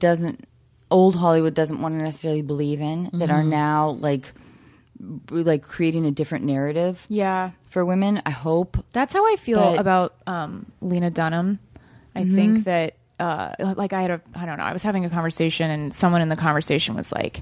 old Hollywood doesn't want to necessarily believe in that are now like creating a different narrative. Yeah. For women, I hope. That's how I feel But- about Lena Dunham. I think that like I don't know, I was having a conversation and someone in the conversation was like,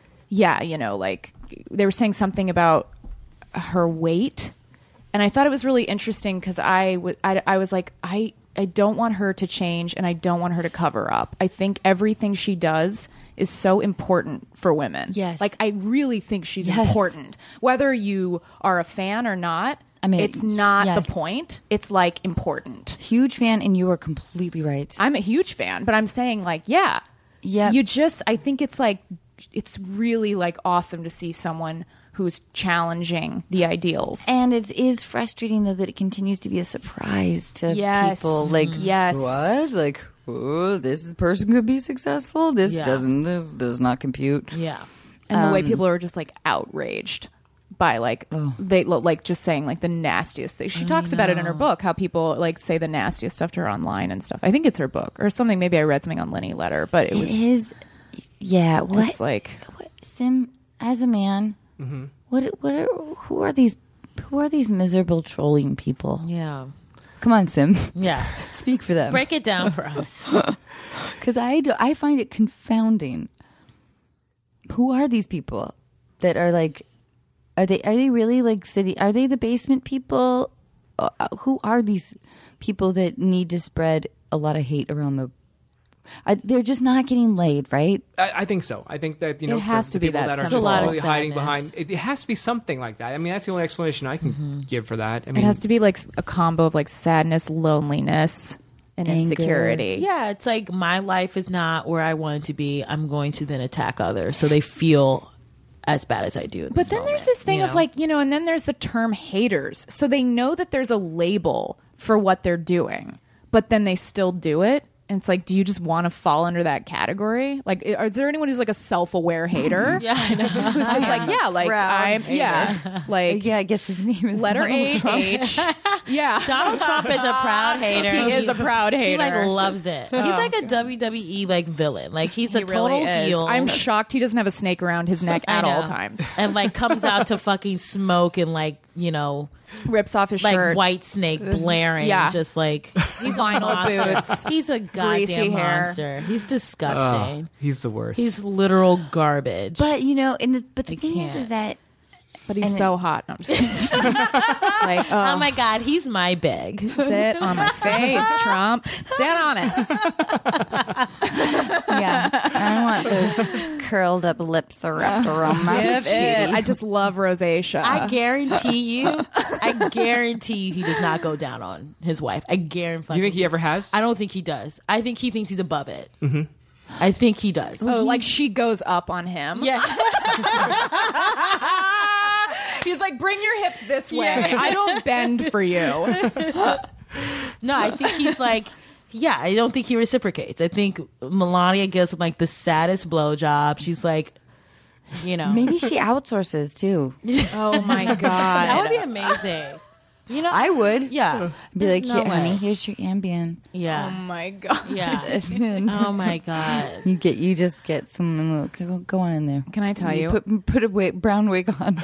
like they were saying something about her weight, and I thought it was really interesting because I was like, I don't want her to change and I don't want her to cover up. I think everything she does is so important for women. Yes. Like I really think she's important, whether you are a fan or not. I mean, it's not yes. the point. It's like important. Huge fan, and you are completely right. I'm a huge fan, but I'm saying like, Yeah. I think it's like, it's really like awesome to see someone who's challenging the ideals. And it is frustrating though that it continues to be a surprise to people. Like, what? Like, oh, this person could be successful. This doesn't. This does not compute. Yeah. And the way people are just like outraged by like they like just saying like the nastiest things. She talks about it in her book, how people like say the nastiest stuff to her online and stuff. I think it's her book or something. Maybe I read something on Lenny Letter, but it was his. Yeah. What? It's like Sim, as a man, who are these miserable trolling people? Yeah. Come on, Sim. Yeah. Speak for them. Break it down for us. Because I find it confounding who are these people that are like, are they really like city? Are they the basement people? Who are these people that need to spread a lot of hate around the? They're just not getting laid, right? I think so. I think that, It has the to be people that that are simple. just A lot of totally hiding sadness. behind it has to be something like that. I mean, that's the only explanation I can give for that. I mean, It has to be like a combo of like sadness, loneliness, and Anger. insecurity. Yeah, it's like my life is not where I want it to be. I'm going to then attack others so they feel as bad as I do. But then there's this thing of like, and then there's the term haters. So they know that there's a label for what they're doing, but then they still do it. And it's like, do you just want to fall under that category? Like, is there anyone who's like a self-aware hater? Yeah, I know. Who's just like, yeah, like Proud I'm, yeah, like Yeah, I guess his name is letter Donald Trump. H. Yeah. Donald Trump is a proud hater. He is a proud He like hater. loves it. He's like a WWE like villain. Like he's a He total really is. heel. I'm shocked he doesn't have a snake around his neck I at all know. times. And like comes out to fucking smoke and like, Rips off his like shirt. White Snake blaring. Yeah. Just like he's Vinyl a monster. boots. He's a Greasy goddamn hair. monster. He's disgusting. he's the worst. He's literal garbage. But but the thing can't. is that But he's And so hot. No, I'm just kidding. Like, oh my god, he's my big. sit on my face, Trump. Sit on it. yeah, I want those curled up lips wrapped around my Give it. cheek. I just love rosacea. I guarantee you, he does not go down on his wife. I guarantee. you think he ever has? I don't think he does. I think he thinks he's above it. Mm-hmm. I think he does. Oh, like she goes up on him. Yeah. He's like, bring your hips this way. Yeah. I don't bend for you. No, I think he's like, yeah, I don't think he reciprocates. I think Melania gives him like the saddest blowjob. She's like, Maybe she outsources too. Oh my God. that would be amazing. I would. Yeah. Be like, no "Here, honey, way. here's your Ambien. Oh Yeah. my God. Yeah. Oh my god. You just get some. Go on in there. Can I tell you? Put a brown wig on.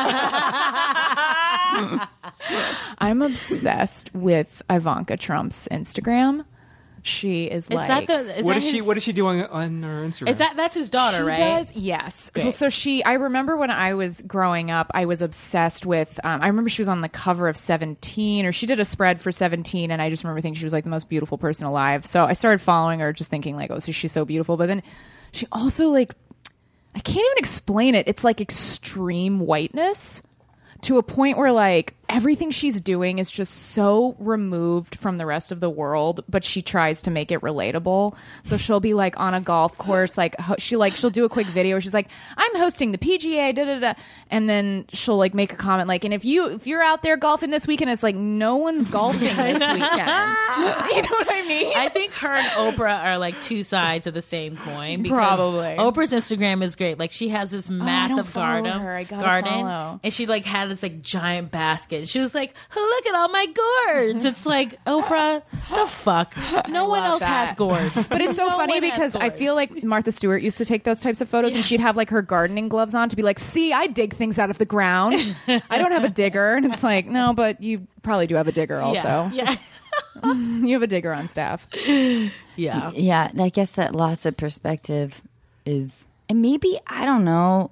I'm obsessed with Ivanka Trump's Instagram. She is like, What is she doing on her Instagram? That's his daughter, she right? does, yes. Great. Well, so I remember when I was growing up, I was obsessed with, I remember she was on the cover of 17, or she did a spread for 17, and I just remember thinking she was like the most beautiful person alive. So I started following her, just thinking like, oh, so she's so beautiful. But then she also like, I can't even explain it. It's like extreme whiteness to a point where like everything she's doing is just so removed from the rest of the world, but she tries to make it relatable. So she'll be like on a golf course, like she'll do a quick video where she's like, I'm hosting the PGA, da da da, and then she'll like make a comment like, and if you're out there golfing this weekend, it's like no one's golfing this weekend. You know what I mean? I think her and Oprah are like two sides of the same coin. Because Probably. Oprah's Instagram is great. Like she has this massive follow garden, her. I gotta follow. and she like had this like giant basket. She was like, "Look at all my gourds." It's like, Oprah, the fuck. No one love else has that. gourds. But it's so No funny one has because I gourds. feel like Martha Stewart used to take those types of photos and she'd have like her gardening gloves on to be like, see, I dig things out of the ground. I don't have a digger. And it's like, no, but you probably do have a digger also. Yeah. You have a digger on staff. Yeah. Yeah, I guess that loss of perspective is, and maybe I don't know.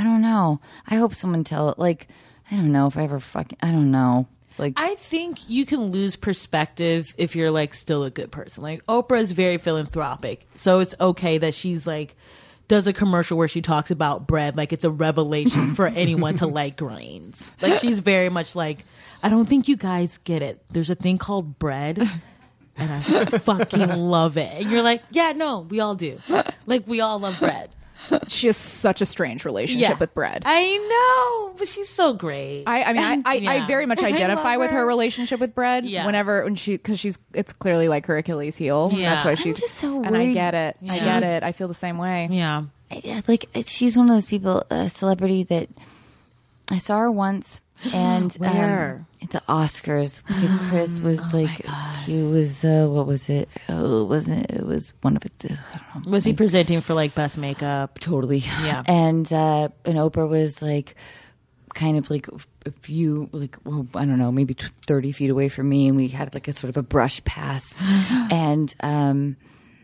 I hope someone tell it. Like, I don't know if I ever I don't know. Like, I think you can lose perspective if you're like still a good person. Like Oprah is very philanthropic, so it's okay that she's like does a commercial where she talks about bread like it's a revelation for anyone to like grains. Like she's very much like, I don't think you guys get it. There's a thing called bread. And I fucking love it. And you're like, yeah, no, we all do. Like we all love bread. She has such a strange relationship with bread. I know, but she's so great. I Yeah. very much identify love with her her. relationship with bread. Yeah. Because it's clearly like her Achilles heel. And Yeah. that's why I'm she's just so and I worried. get it. I Yeah. get it. I feel the same way. yeah. like she's one of those people, a celebrity that I saw her once, and Where? at the Oscars, because Chris was he was what was it? Oh, it was one of it. I don't know. Was he presenting for like best makeup? Totally. Yeah. And Oprah was like kind of like a few, like, well, I don't know, maybe 30 feet away from me, and we had like a sort of a brush past. And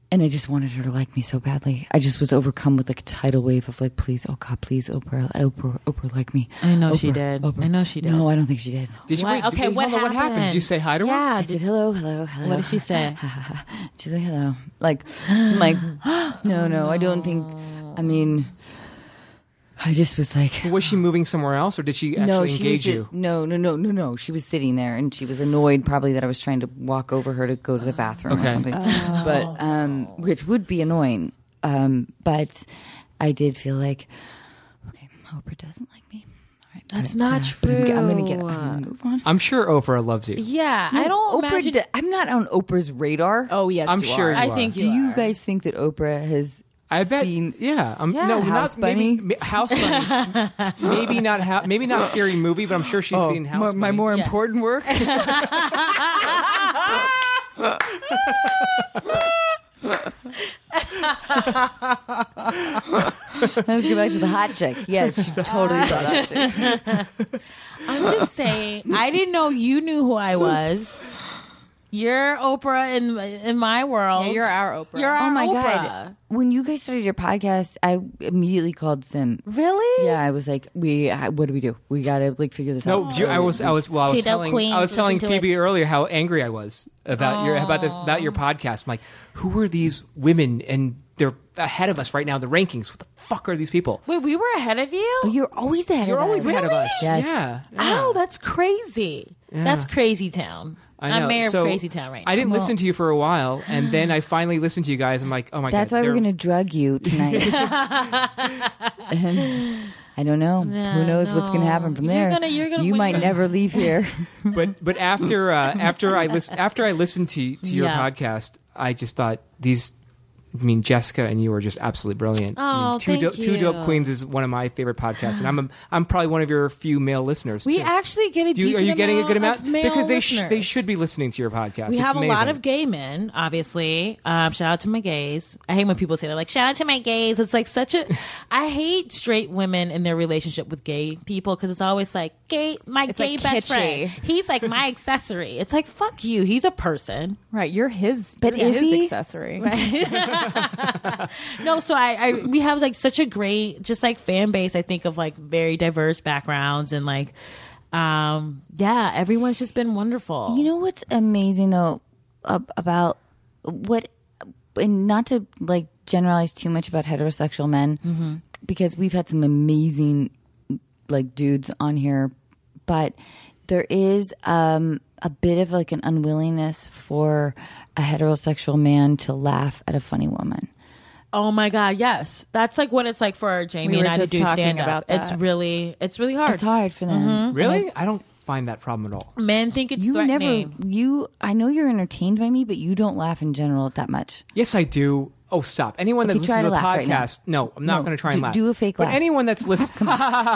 And I just wanted her to like me so badly. I just was overcome with like a tidal wave of like, please, oh God, please, Oprah, like me. I know Oprah, she did. Oprah. I know she did. No, I don't think she did. Did you What? wait, Okay, hold what on, what happened? happened? Did you say hi to her? Yeah. I said hello. What did she say? She's like hello. Like, I'm like, no, I don't think. I mean, I just was like, Was she moving somewhere else, or did she actually no, she was engage you? just no. She was sitting there, and she was annoyed probably that I was trying to walk over her to go to the bathroom Okay. or something. But which would be annoying. But I did feel like, okay, Oprah doesn't like me. All right, That's but, not but I'm true. gonna move on. I'm sure Oprah loves you. Yeah, I don't Oprah. imagine. I'm not on Oprah's radar. Oh yes, I'm you sure are. you I are. think Do you are. guys think that Oprah has? I bet. seen Yeah. Yeah. No, House not maybe, Bunny? House Bunny. maybe not Scary Movie, but I'm sure she's seen House Bunny. more Yeah. important work. Let's go back to the hot chick. Yeah, she totally thought that too. I'm just saying. I didn't know you knew who I was. You're Oprah in my world. Yeah, you're our Oprah. You're our Oh my Oprah. God. When you guys started your podcast, I immediately called Sim. Really? Yeah, I was like, what do we do? We gotta like figure this No, out. I was Tito telling Queens, telling listen to Phoebe earlier how angry I was about your podcast. I'm like, who are these women? And they're ahead of us right now in the rankings. What the fuck are these people? Wait, we were ahead of you? Oh, you're always ahead You're of always us. ahead of us. Yes. Yeah. Oh, that's crazy. Yeah. That's crazy town. I know. I'm mayor So, of Crazy Town right now. I didn't listen to you for a while, and then I finally listened to you guys. I'm like, oh my That's god. why we're they're- gonna drug you tonight. And I don't know. Who knows what's gonna happen from You're there? gonna- you when might you're- never leave here. But after I listened to your Yeah. podcast, I just thought Jessica and you are just absolutely brilliant. Oh, Two thank you. Dope Queens is one of my favorite podcasts, and I'm probably one of your few male listeners. We too. actually get a Do you, decent are you getting a good amount amount? of male Because they listeners. should be listening to your podcast. We It's have amazing. a lot of gay men, obviously. Shout out to my gays. I hate when people say they're like, shout out to my gays. It's like such a. I hate straight women in their relationship with gay people because it's always like, my It's, gay like, best kitschy. friend. He's like my accessory. It's like, fuck you. He's a person. Right, you're his. But you're is his he? accessory. No, so we have like such a great, just like fan base, I think, of like very diverse backgrounds and like, yeah, everyone's just been wonderful. You know what's amazing though about what, and not to like generalize too much about heterosexual men, because we've had some amazing like dudes on here, but there is a bit of like an unwillingness for a heterosexual man to laugh at a funny woman. Oh my God, yes. That's like what it's like for Jamie We and were I to just do talking stand up. about It's that. really hard. It's hard for them. Really? I don't find that problem at all. Men think it's You threatening. I know you're entertained by me, but you don't laugh in general that much. Yes, I do. Oh, stop! Anyone that's Okay, try listening to to the laugh right now. podcast, no, I'm not No, going to try and laugh. do a fake but laugh. anyone that's listening,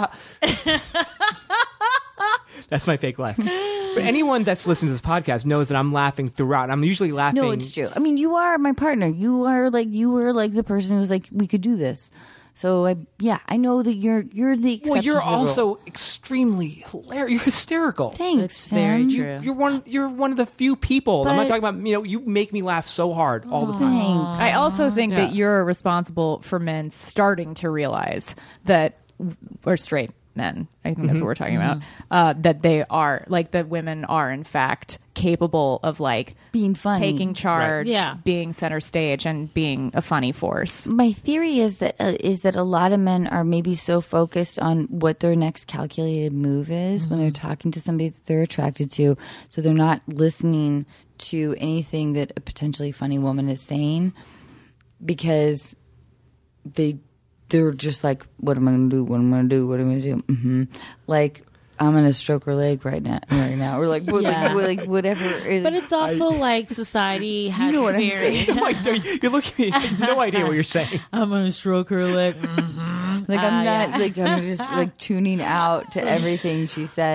that's my fake laugh. But anyone that's listening to this podcast knows that I'm laughing throughout. I'm usually laughing. No, it's true. I mean, you are my partner. You were like the person who was like, we could do this. So I know that you're the exception. Well, you're to the rule. also extremely hilarious. You're hysterical. Thanks, It's very Sam. true. You're one of the few people. I'm not But- talking about you make me laugh so hard all the time. Thanks. I also think Yeah. that you're responsible for men starting to realize that, or straight men, I think that's what we're talking about, that they are, like, that women are, in fact, capable of, like, Being funny. taking charge, Right. Yeah. being center stage, and being a funny force. My theory is that a lot of men are maybe so focused on what their next calculated move is when they're talking to somebody that they're attracted to, so they're not listening to anything that a potentially funny woman is saying, because they're just like, what am I going to do? What am I going to do? What am I going to do? Like, I'm going to stroke her leg right now, or like, Yeah. like whatever. But it's also like society has know what I'm very. You're looking at me. No idea what you're saying. I'm gonna stroke her leg. Like I'm not like I'm just like tuning out to everything she says.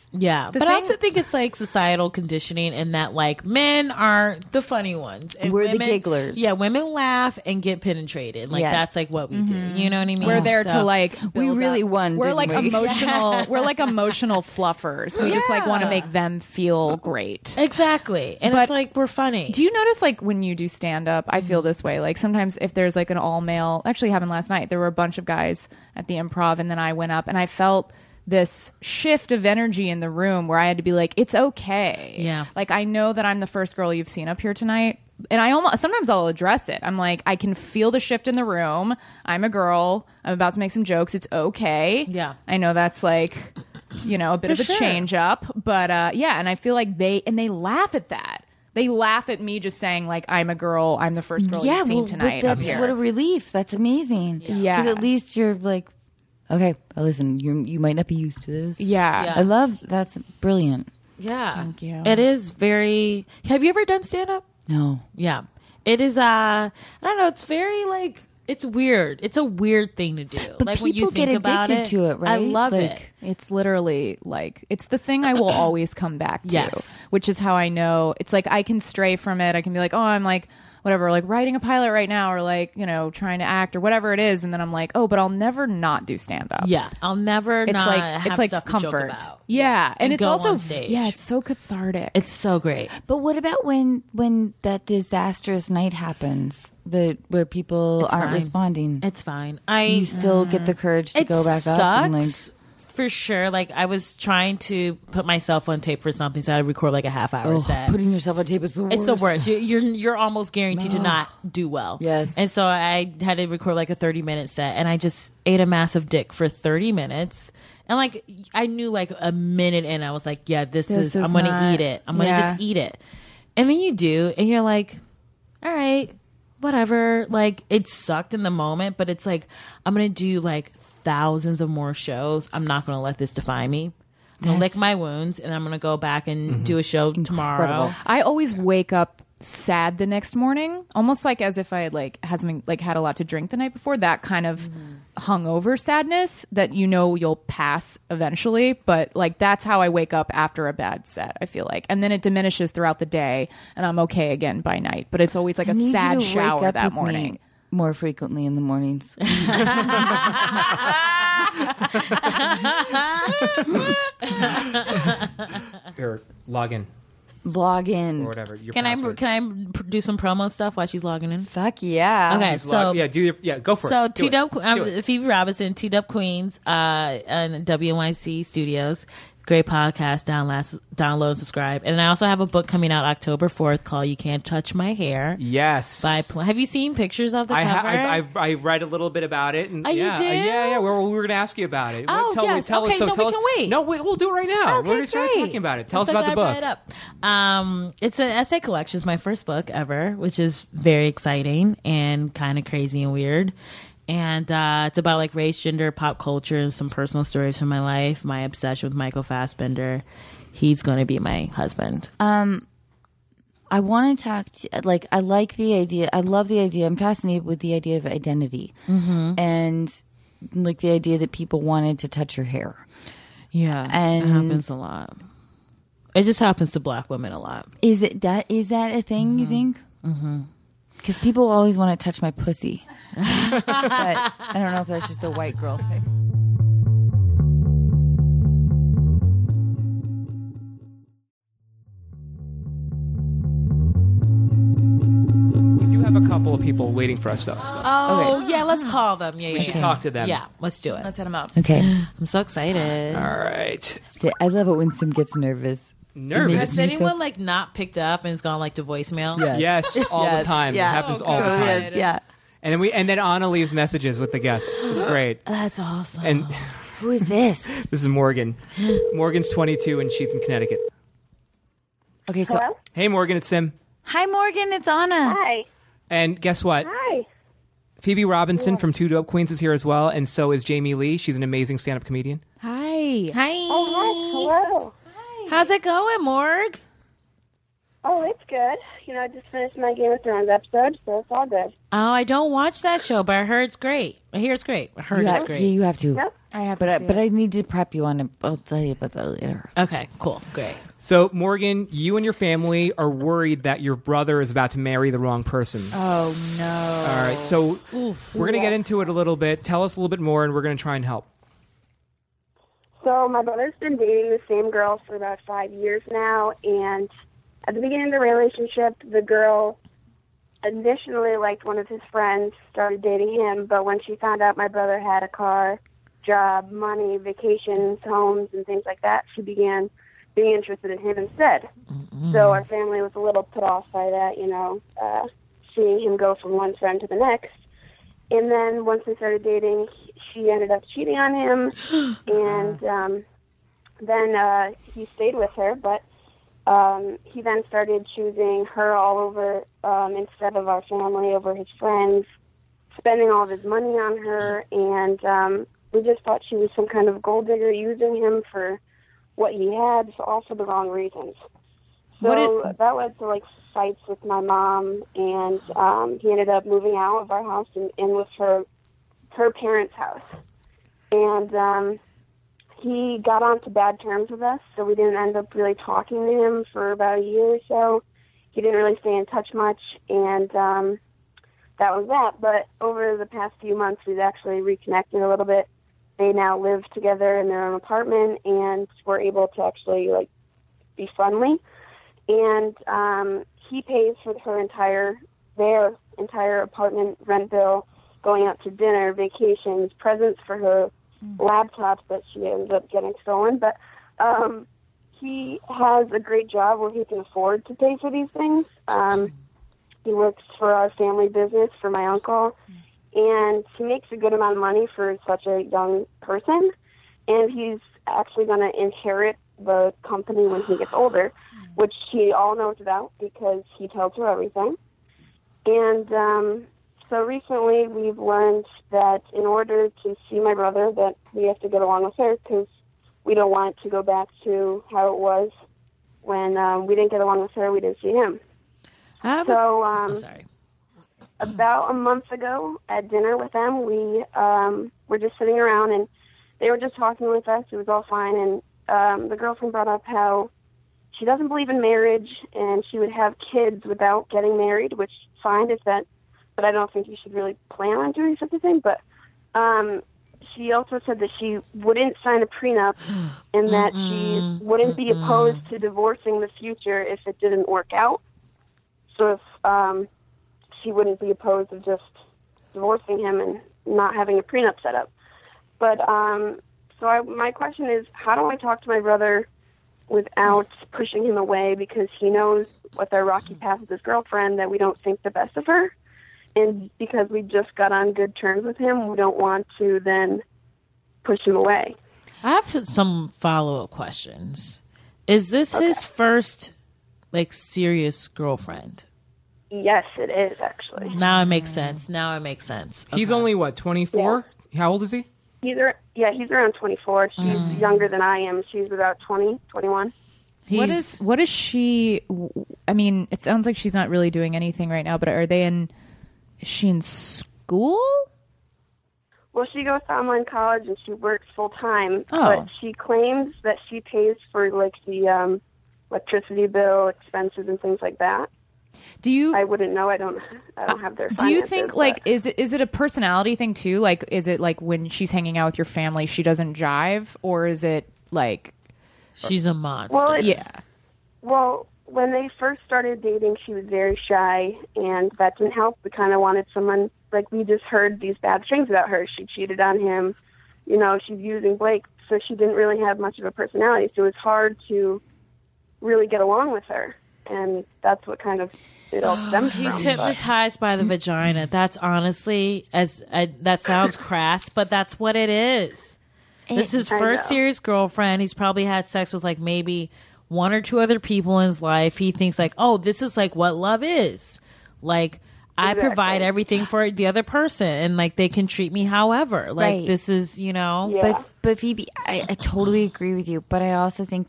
Yeah, but I also think it's like societal conditioning in that like men are the funny ones and We're the women, gigglers. Yeah, women laugh and get penetrated. Like Yes. that's like what we do. You know what I mean? We're there to So- like We build really up. won, We're didn't like we? emotional. We're like emotional fluffers. We just like want to make them feel great. exactly, and But it's like we're funny. Do you notice like when you do stand up, I feel this way. Like sometimes if there's like an all male, actually happened last night. There were a bunch of guys at the Improv, and then I went up and I felt this shift of energy in the room where I had to be like, it's okay. Yeah. Like I know that I'm the first girl you've seen up here tonight. And I almost sometimes I'll address it. I'm like, I can feel the shift in the room. I'm a girl. I'm about to make some jokes. It's okay. Yeah. I know that's like, you know, a bit For of a sure. change up. But yeah, and I feel like they laugh at that. They laugh at me just saying like I'm a girl. I'm the first girl you've seen tonight but up that's here. what a relief. That's amazing. Yeah. Because at least you're like, okay, listen, you might not be used to this. Yeah. Yeah. I love that's brilliant. yeah, Thank you. It is very. Have you ever done stand up? No. Yeah, it is. I don't know. It's very like it's weird. It's a weird thing to do. But like when you people get think about addicted it, to it, right? I love Like, it. It's literally like it's the thing I will always come back to. Yes. Which is how I know it's like I can stray from it. I can be like, oh, I'm like whatever, like writing a pilot right now, or like, you know, trying to act or whatever it is, and then I'm like, oh, but I'll never not do stand up. Yeah, I'll never It's not like have it's like stuff to comfort. joke about. Yeah. And it's go also on stage. yeah, it's so cathartic. It's so great. But what about when that disastrous night happens, where people It's aren't fine. responding? It's fine. You still get the courage to it go back sucks, up and like for sure. Like I was trying to put myself on tape for something, so I would record like a half-hour set. putting yourself on tape is the worst. It's the worst. You're almost guaranteed to not do well. Yes. And so I had to record like a 30-minute set, and I just ate a massive dick for 30 minutes. And like I knew like a minute in, I was like, yeah, this is I'm gonna not- eat it. I'm gonna yeah. just eat it. And then you do, and you're like, all right, whatever. Like it sucked in the moment, but it's like I'm gonna do like thousands of more shows. I'm not gonna let this define me. I'm gonna lick my wounds, and I'm gonna go back and do a show tomorrow. I always wake up sad the next morning, almost like as if I had like had something like had a lot to drink the night before. That kind of hungover sadness that you know you'll pass eventually, but like that's how I wake up after a bad set. I feel like, and then it diminishes throughout the day, and I'm okay again by night. But it's always like I a need you sad to wake shower up that with me morning. more frequently in the mornings. Or log in Log in. or whatever. Your Can password. I do some promo stuff while she's logging in? Fuck yeah. Okay, She's log- go for So it. Do it. T-Dub, Do it. Phoebe Robinson, T-Dub Queens, and WNYC Studios. Great podcast. Download, subscribe. And I also have a book coming out October 4th called You Can't Touch My Hair. Yes. Have you seen pictures of the I, cover? I read a little bit about it. And Oh, you yeah, do? yeah. We were going to ask you about it. Oh, yes. Tell Okay, us. So no, tell we us. can wait. No, we'll do it right now. Okay, We're going to start great. talking about it. Tell I'm us so about the glad I book. brought it up. It's an essay collection. It's my first book ever, which is very exciting and kind of crazy and weird. And it's about like race, gender, pop culture, and some personal stories from my life. My obsession with Michael Fassbender. He's going to be my husband. I want to talk to, like, I like the idea. I love the idea. I'm fascinated with the idea of identity and like the idea that people wanted to touch your hair. Yeah, And- it happens a lot. It just happens to Black women a lot. Is that a thing, you think? Because people always want to touch my pussy. But I don't know if that's just a white girl thing. We do have a couple of people waiting for us, though. So Oh, yeah, let's call them. Yeah, we should talk to them. Yeah, let's do it. Let's hit them up. Okay. I'm so excited. All right. I love it when Sim gets nervous. Nervous. Has anyone like not picked up and it's gone like to voicemail? Yeah. Yes, all the time. Yeah. It happens all the Totally time. is, yeah. And then Anna leaves messages with the guests. It's great. That's awesome. And Who is this? this is Morgan. Morgan's 22 and she's in Connecticut. Okay, so Hello? Hey, Morgan, it's Sim. hi, Morgan. It's Anna. Hi. And guess what? Hi. Phoebe Robinson from Two Dope Queens is here as well, and so is Jamie Lee. She's an amazing stand-up comedian. Hi. Hi. Oh, hi. Hello. How's it going, Morg? Oh, it's good. You know, I just finished my Game of Thrones episode, so it's all good. Oh, I don't watch that show, but I heard it's great. I hear it's great. I heard it's great. You have to. Yep. I have, But I need to prep you on it. I'll tell you about that later. Okay, cool. Great. So, Morgan, you and your family are worried that your brother is about to marry the wrong person. Oh no! All right, so we're going to get into it a little bit. Tell us a little bit more, and we're going to try and help. So my brother's been dating the same girl for about 5 years now, and at the beginning of the relationship, the girl initially liked one of his friends, started dating him, but when she found out my brother had a car, job, money, vacations, homes, and things like that, she began being interested in him instead. So our family was a little put off by that, you know, seeing him go from one friend to the next. And then once they started dating, she ended up cheating on him, and then he stayed with her, but he then started choosing her all over instead of our family, over his friends, spending all of his money on her, and we just thought she was some kind of gold digger using him for what he had, all for the wrong reasons. So that led to, like, fights with my mom, and he ended up moving out of our house and in with her parents' house. And he got on to bad terms with us, so we didn't end up really talking to him for about a year or so. He didn't really stay in touch much, and that was that. But over the past few months, we've actually reconnected a little bit. They now live together in their own apartment, and we're able to actually, like, be friendly. And he pays for their entire apartment rent bill, going out to dinner, vacations, presents for her, laptops that she ends up getting stolen. But he has a great job where he can afford to pay for these things. He works for our family business for my uncle, and he makes a good amount of money for such a young person. And he's actually going to inherit the company when he gets older, which she all knows about because he tells her everything. And so recently we've learned that in order to see my brother, that we have to get along with her because we don't want to go back to how it was when we didn't get along with her, we didn't see him. Sorry. About a month ago at dinner with them, we were just sitting around and they were just talking with us. It was all fine. And the girlfriend brought up how she doesn't believe in marriage and she would have kids without getting married, which is fine if that, but I don't think you should really plan on doing such a thing. But she also said that she wouldn't sign a prenup and that she wouldn't be opposed to divorcing in the future if it didn't work out. So if she wouldn't be opposed to just divorcing him and not having a prenup set up. But my question is, how do I talk to my brother without pushing him away, because he knows with our rocky past with his girlfriend that we don't think the best of her, and because we just got on good terms with him, we don't want to then push him away. I have some follow-up questions. Is this his first, like, serious girlfriend? Yes, it is, actually. Now it makes sense. He's only, what, 24? Yeah. How old is he? He's around 24. She's younger than I am. She's about 20, 21. What is she? I mean, it sounds like she's not really doing anything right now, but is she in school? Well, she goes to online college and she works full time. Oh. But she claims that she pays for, like, the electricity bill, expenses, and things like that. I wouldn't know. I don't have their finances. Do you think, like, is it a personality thing too? Like, is it like when she's hanging out with your family, she doesn't jive, or is it like she's a monster? Well, Well, when they first started dating, she was very shy, and that didn't help. We kind of wanted someone, like, we just heard these bad things about her. She cheated on him. You know, she's using Blake, so she didn't really have much of a personality. So it was hard to really get along with her. And that's what kind of it all stems from. He's hypnotized by the vagina. That's honestly, that sounds crass, but that's what it is. This is his first serious girlfriend. He's probably had sex with, like, maybe one or two other people in his life. He thinks, like, oh, this is, like, what love is. Like, I provide everything for the other person, and, like, they can treat me however. Like, this is, you know. Yeah. But Phoebe, I totally agree with you, but I also think that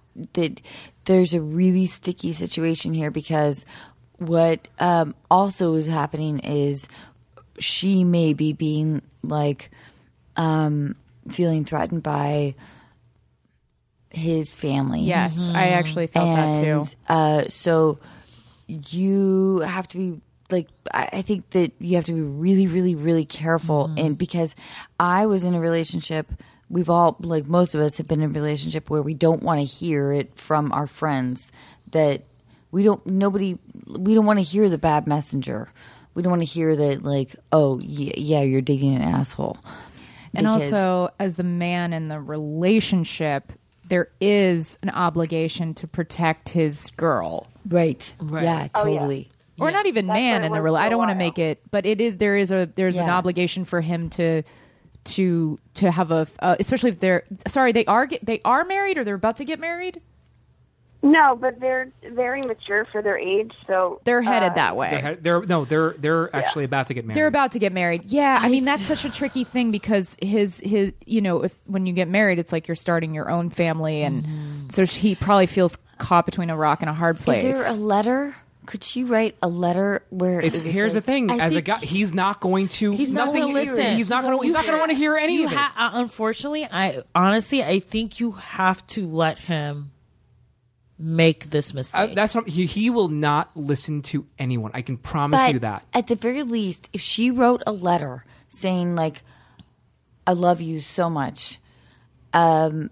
that there's a really sticky situation here, because what also is happening is she may be being like feeling threatened by his family. Yes, I actually felt that too. So you have to be like, I think that you have to be really, really, really careful. And because I was in a relationship, we've all, like most of us have been in a relationship where we don't want to hear it from our friends, that we don't want to hear the bad messenger. We don't want to hear that, like, oh yeah, you're dating an asshole. And also, as the man in the relationship, there is an obligation to protect his girl. Right. Right. Yeah, totally. Or not even man in the relationship. I don't want to make it, but there's an Yeah. obligation for him to have especially if they are married or they're about to get married. No, but they're very mature for their age, so They're headed that way. They're actually about to get married. They're about to get married. Yeah, I mean that's such a tricky thing, because his if when you get married, it's like you're starting your own family, and so he probably feels caught between a rock and a hard place. Is there a letter? Could she write a letter where Here's the thing: as a guy, he's not going to. He's not going to listen. He's not going to want to hear any of it. Unfortunately, I think you have to let him make this mistake. That's not, he will not listen to anyone. I can promise you that. At the very least, if she wrote a letter saying like, "I love you so much," I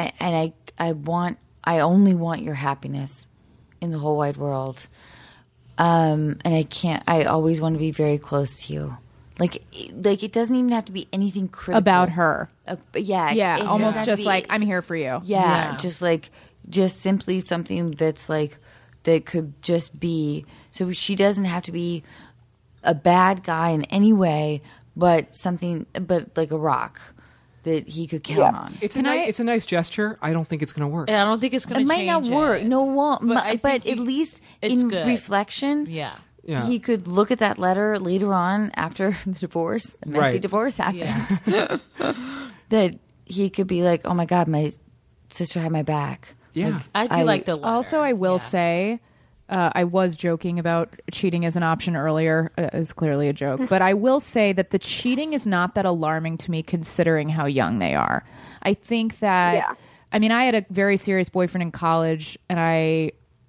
only want your happiness in the whole wide world, and I always want to be very close to you. Like it doesn't even have to be anything critical about her? Yeah, it almost doesn't have just to be- like I'm here for you. Yeah, just simply something that's like that could just be, so she doesn't have to be a bad guy in any way, but like a rock that he could count on. It's a nice gesture. I don't think it's going to work. I don't think it's going It to might change not work. it. No, won't. I But think at least it's in good. reflection, Yeah. Yeah. he could look at that letter later on after the divorce, the messy Right. divorce happens. That he could be like, "Oh my God, my sister had my back." Yeah. I do like the letter. Also, I will say, I was joking about cheating as an option earlier. It's clearly a joke. But I will say that the cheating is not that alarming to me, considering how young they are. I think that, Yeah. I mean, I had a very serious boyfriend in college, and I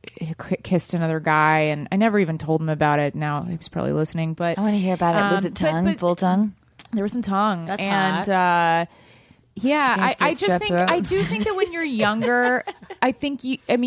kissed another guy, and I never even told him about it. Now he's probably listening, but I want to hear about it. Was it tongue, full tongue? there was some tongue. That's and hot. yeah, Chickens I get just strep think throat. I do think that when you're younger, I think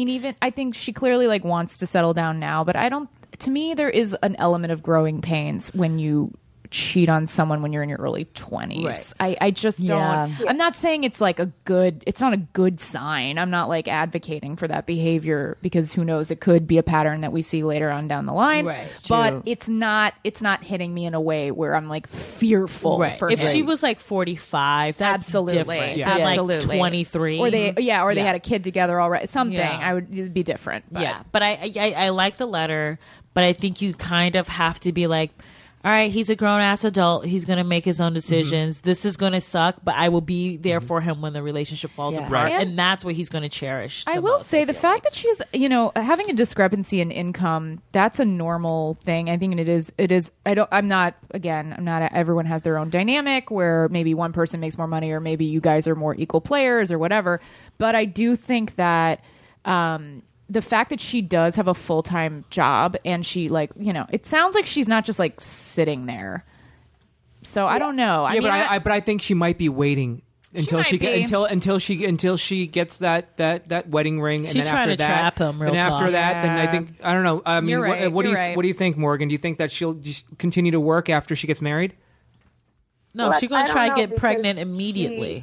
I think she clearly like wants to settle down now, but I don't. To me, there is an element of growing pains when you cheat on someone when you're in your early 20s. I just don't. Yeah. I'm not saying it's like it's not a good sign. I'm not like advocating for that behavior, because who knows, it could be a pattern that we see later on down the line. Right. It's But true. it's not hitting me in a way where I'm like fearful Right. for If him. she was like 45, that's Absolutely. different. Yeah. But Absolutely. like 23. or they they had a kid together already, something. Yeah. It'd be different. But. Yeah, but I like the letter, but I think you kind of have to be like, all right, he's a grown ass adult. He's going to make his own decisions. This is going to suck, but I will be there for him when the relationship falls Yeah. apart. Right. And that's what he's going to cherish. I the will most, say I the feel fact like. that she's, having a discrepancy in income, that's a normal thing. I think it is. I'm not, everyone has their own dynamic where maybe one person makes more money or maybe you guys are more equal players or whatever. But I do think that, the fact that she does have a full-time job and she it sounds like she's not just like sitting there. So I don't know. But I think she might be waiting until might be. until she gets that wedding ring, and She's then trying after to that, trap him, real then after talk. that, then I Yeah. think I don't know. I mean, You're right, what do you're you right. what do you think, Morgan? Do you think that she'll just continue to work after she gets married? No, Well, she's going I to don't try to know, get because pregnant immediately.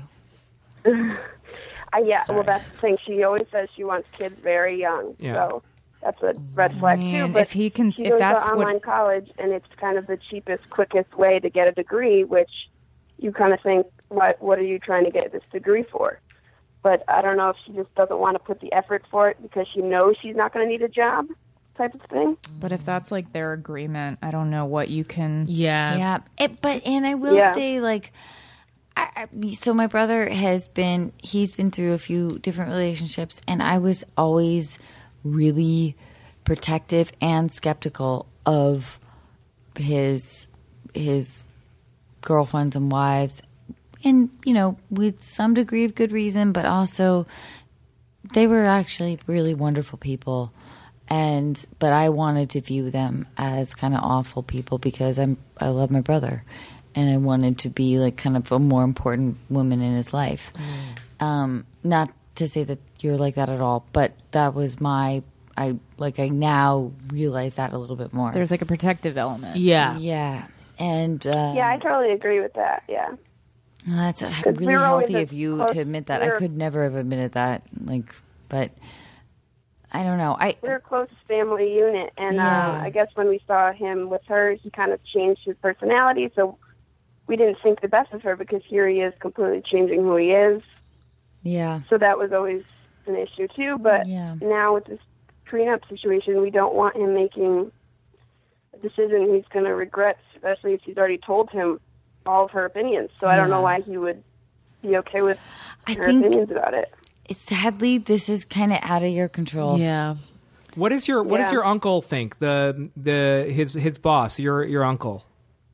well, that's the thing. She always says she wants kids very young. Yeah. So that's a red flag Man, too. But if he can- she if goes that's to what- online college, and it's kind of the cheapest, quickest way to get a degree. Which you kind of think, what are you trying to get this degree for? But I don't know if she just doesn't want to put the effort for it because she knows she's not going to need a job, type of thing. But if that's like their agreement, I don't know what you can. Yeah. Yeah, and I will Yeah. say, like, So my brother he's been through a few different relationships, and I was always really protective and skeptical of his girlfriends and wives, and with some degree of good reason, but also they were actually really wonderful people. But I wanted to view them as kind of awful people because I love my brother, and I wanted to be like kind of a more important woman in his life. Not to say that you're like that at all, but that was I now realize that a little bit more. There's like a protective element. Yeah. And yeah, I totally agree with that. Yeah. That's really healthy of you to admit that. I could never have admitted that. But I don't know. We're a close family unit, and I guess when we saw him with her, he kind of changed his personality. So we didn't think the best of her because here he is completely changing who he is. Yeah. So that was always an issue too. But now with this prenup situation, we don't want him making a decision he's going to regret, especially if she's already told him all of her opinions. So I don't know why he would be okay with her opinions about it. Sadly, this is kind of out of your control. Yeah. What does your uncle think? His boss, your uncle.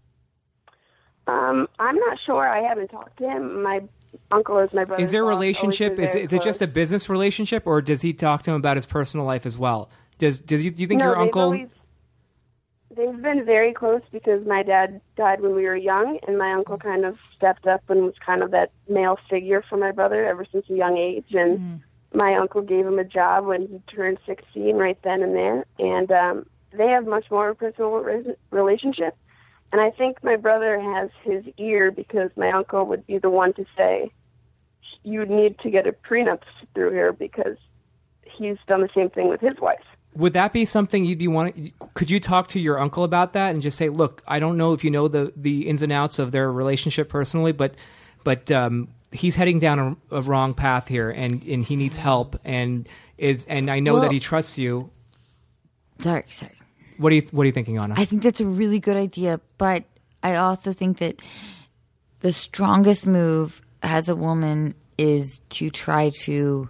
I'm not sure. I haven't talked to him. My uncle is my brother. Is there a relationship? Is it just a business relationship, or does he talk to him about his personal life as well? Do you think your uncle? They've been very close because my dad died when we were young, and my uncle kind of stepped up and was kind of that male figure for my brother ever since a young age. And my uncle gave him a job when he turned 16 right then and there. And they have much more of a personal relationship. And I think my brother has his ear because my uncle would be the one to say, you need to get a prenup through here because he's done the same thing with his wife. Would that be something you'd be wanting? Could you talk to your uncle about that and just say, look, I don't know if you know the ins and outs of their relationship personally, but he's heading down a wrong path here, and he needs help, and I know that he trusts you. Sorry. What are you thinking, Anna? I think that's a really good idea, but I also think that the strongest move as a woman is to try to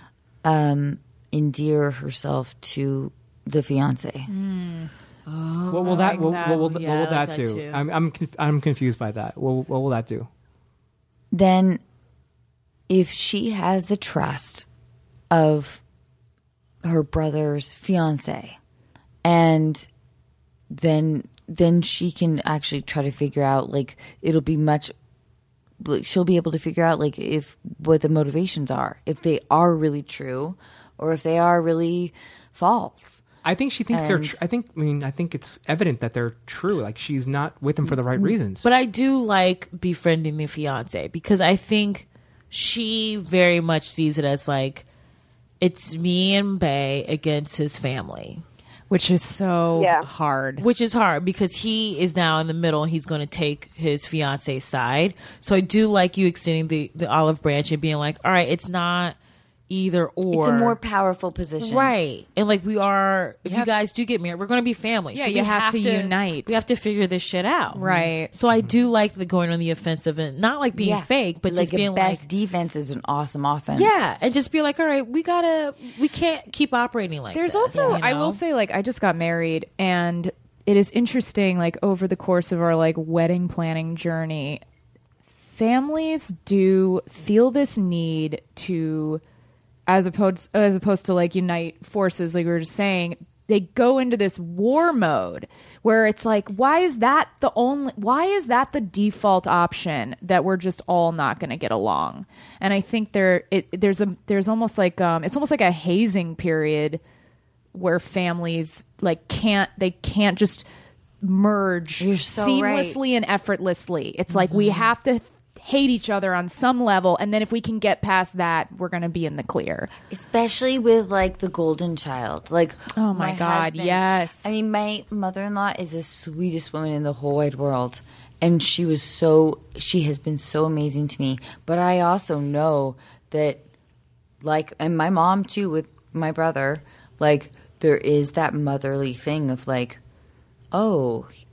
endear herself to the fiance. What will that do? I'm confused by that. What will that do? Then, if she has the trust of her brother's fiance, and then she can actually try to figure out, like, she'll be able to figure out, like, what the motivations are, if they are really true or if they are really false. I think she thinks they're. I think it's evident that they're true. Like, she's not with him for the right reasons. But I do like befriending the fiance because I think she very much sees it as like it's me and Bay against his family, which is so hard. Which is hard because he is now in the middle. He's going to take his fiance's side. So I do like you extending the olive branch and being like, all right, it's not either or. It's a more powerful position. Right. And like we are, if you guys do get married, we're going to be family. Yeah, so you have to unite. We have to figure this shit out. Right. So I do like the going on the offensive and not like being fake, but like just being best like. defense is an awesome offense. Yeah. And just be like, all right, we can't keep operating like There's this. also, I will say, like, I just got married and it is interesting, like, over the course of our, like, wedding planning journey, families do feel this need to, as opposed to like unite forces, like we were just saying, they go into this war mode where it's like, why is that the default option that we're just all not going to get along? And I think there's almost like it's almost like a hazing period where families like can't just merge seamlessly and effortlessly. It's like we have to hate each other on some level, and then if we can get past that, we're going to be in the clear. Especially with like the golden child. Like, oh my God, husband, yes. I mean, my mother-in-law is the sweetest woman in the whole wide world, and she has been so amazing to me. But I also know that, like, and my mom too with my brother, like, there is that motherly thing of like, oh,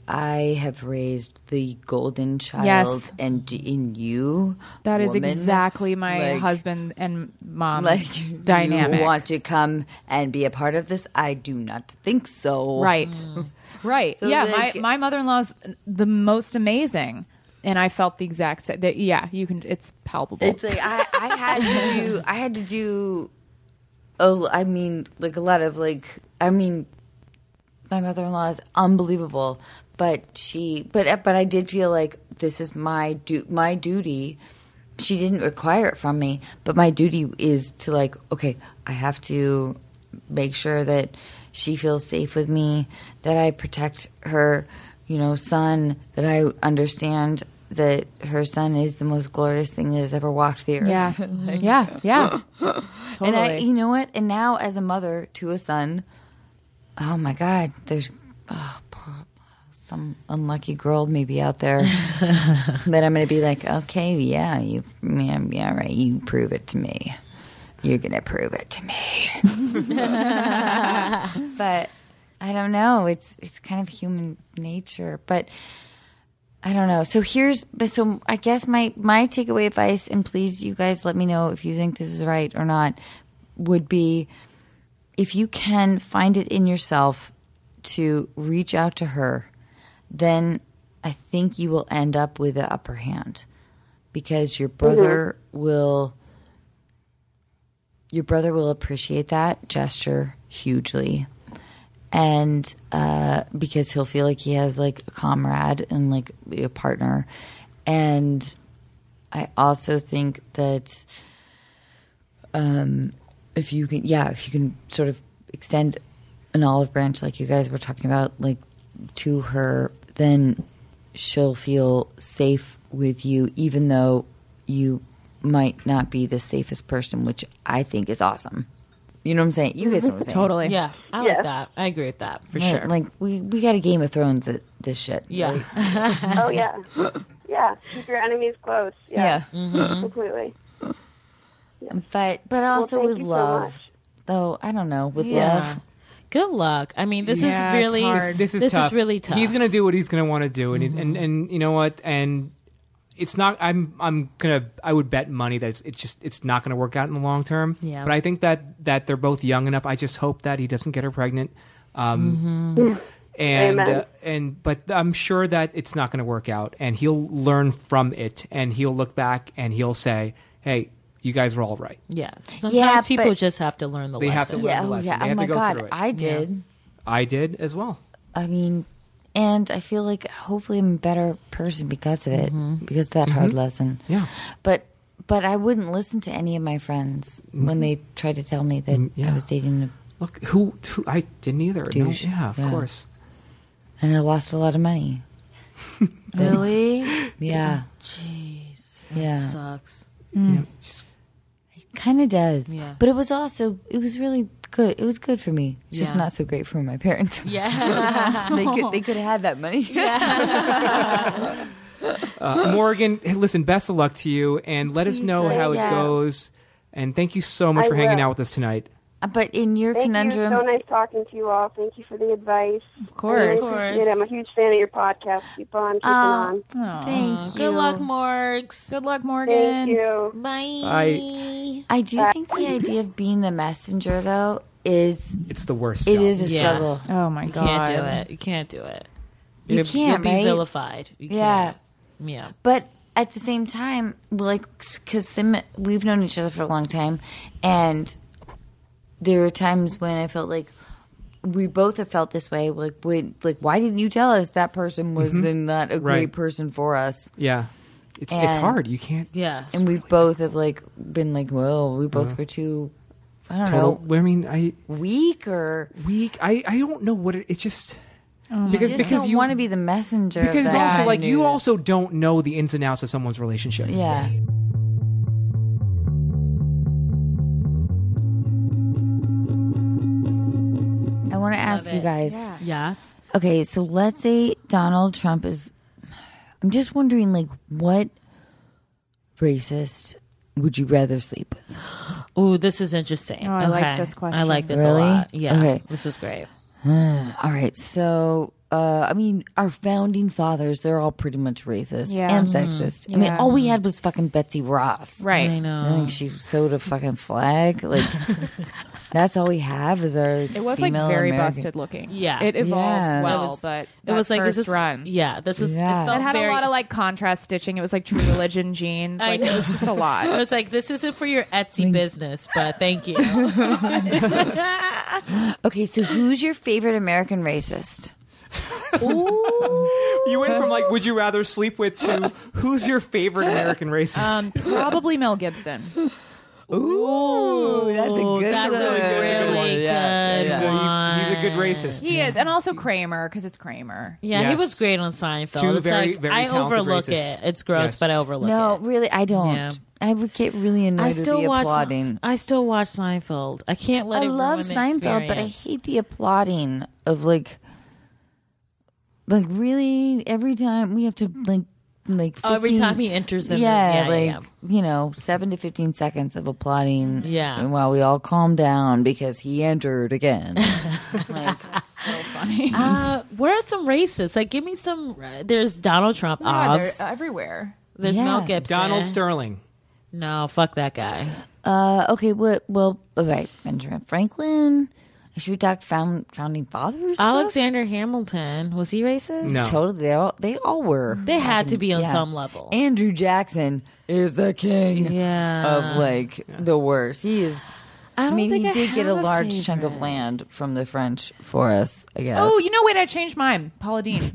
I have raised the golden child, Yes. and in you, That is woman, exactly my like- husband and mom's like dynamic. You want to come and be a part of this? I do not think so. Right. Right. So, yeah, like- my mother-in-law's the most amazing, and I felt the exact same. Yeah, you can. It's palpable. It's like I had to do. Oh, I mean, like a lot of like. I mean, my mother-in-law is unbelievable, but I did feel like this is my duty. She didn't require it from me, but my duty is to like, okay, I have to make sure that she feels safe with me, that I protect her, son, that I understand that her son is the most glorious thing that has ever walked the earth. yeah. Yeah. Totally. And I, you know what? And now as a mother to a son, oh my God, there's some unlucky girl maybe out there that I'm going to be like, okay, yeah, right. You prove it to me. You're going to prove it to me. But I don't know. It's kind of human nature, but I don't know. So I guess my takeaway advice, and please, you guys, let me know if you think this is right or not, would be if you can find it in yourself to reach out to her, then I think you will end up with the upper hand, because your brother will appreciate that gesture hugely. And because he'll feel like he has like a comrade and like a partner. And I also think that if you can sort of extend an olive branch like you guys were talking about, like to her, then she'll feel safe with you, even though you might not be the safest person, which I think is awesome. You know what I'm saying? You guys know what I'm saying. Totally. Yeah, I like that. I agree with that for Right, sure. like we got a Game of Thrones at this shit. Yeah. right? Oh yeah, yeah. Keep your enemies close. Yeah, completely. But also thank with you so love, much. though. I don't know, with Yeah. love. Good luck. I mean, this Yeah, is it's really hard. This is tough. really tough. He's gonna do what he's gonna want to do, and you know what? And it's not. I would bet money that it's not gonna work out in the long term. Yeah. But I think that they're both young enough. I just hope that he doesn't get her pregnant. Amen. But I'm sure that it's not gonna work out, and he'll learn from it, and he'll look back and he'll say, "Hey, you guys were all right." Yeah. Sometimes people but- just have to learn the They have to lesson. learn Yeah, the oh lesson. yeah. They Oh have my to go God, through it. I did. I did as well. I mean, and I feel like hopefully I'm a better person because of it, because of that hard lesson. Yeah. But I wouldn't listen to any of my friends when they tried to tell me that yeah. I was dating Look, who I didn't either. No, Douche. yeah, of Yeah. course. and I lost a lot of money. Really? Yeah. Jeez. Yeah. That sucks. You know, just- Kind of does. Yeah. But it was really good. It was good for me. It's just Yeah. not so great for my parents. Yeah. they could have had that money. Morgan, hey, listen, best of luck to you, and let us know how yeah. it goes. And thank you so much I for hanging will. out with us tonight. But in your Thank conundrum, you. So nice talking to you all. Thank you for the advice. Of course. I really appreciate it. I'm a huge fan of your podcast. Keep on keeping on. thank you. Good luck, Morgs. Good luck, Morgan. Thank you. Bye. Bye. I do think the idea of being the messenger, though, is It's the worst. it job. is a Yes. struggle. Oh my You God. can't do it. You can't do it. You You'll can't, be right? vilified. You Yeah. can't. Yeah. But at the same time, like, because we've known each other for a long time, and there were times when I felt like we both have felt this way. Like, why didn't you tell us that person was not a great Right. person for us? Yeah. It's And- hard. You can't. Yeah. And we both have like been like, well, we both were too, I don't know, I mean, weak or weak. I don't know what it's just you just don't want to be the messenger. because of that also like you news. also don't know the ins and outs of someone's relationship. Yeah. I want to ask you it. guys. Yes. Okay, so let's say Donald Trump is. I'm just wondering, like, what racist would you rather sleep with? Ooh, this is interesting. Oh, I like Okay. this question. I like this Really? a lot. Yeah. Okay. This is great. All right, so I mean, our founding fathers, they're all pretty much racist Yeah. and sexist. I mean, Yeah. all we had was fucking Betsy Ross. Right. I I know. mean, she sewed a fucking flag. Like, that's all we have is our It was like female very American. busted looking. Yeah. It evolved Yeah. well, It was- but It was like first this is, run. Yeah, this is. Yeah. It, felt It had very, a lot of like contrast stitching. It was like True Religion jeans. I Like know. it was just a I lot. was like, this isn't for your Etsy business, but thank you. Okay, so who's your favorite American racist? You went from like, would you rather sleep with to who's your favorite American racist? Probably Mel Gibson. Ooh, that's a good That's one. a really good So one. he's a good racist. He is, and also Kramer because it's Kramer. Yeah, he Yes. was great on Seinfeld. Two It's very, like, very I talented overlook racists. it. It's gross, Yes. but I overlook No, it. really, I don't. Yeah. I would get really annoyed I with still the watch. applauding. I still watch Seinfeld. I can't let I it love ruin the Seinfeld, but I experience. hate the applauding of like really every time we have to like 15, Oh, every time he enters in. yeah, the, like yeah. you know, 7 to 15 seconds of applauding. Yeah. and while we all calm down because he entered again. Like, So funny. Where are some racists? Like, give me some. There's Donald Trump. Yeah, they're Obs. everywhere. There's Yeah. Mel Gibson. Donald Sterling. No, fuck that guy. okay, what? Well, all right, Benjamin Franklin. Should we talk founding fathers? stuff? Alexander Hamilton. Was he racist? No. Totally, they all were. They had to be on Yeah. some level. Andrew Jackson is the king Yeah. of like the worst. He is. I I don't mean, think he did get a have large chunk of favorite. land from the French for us, I guess. Oh, you know, wait, I changed mine. Paula Deen.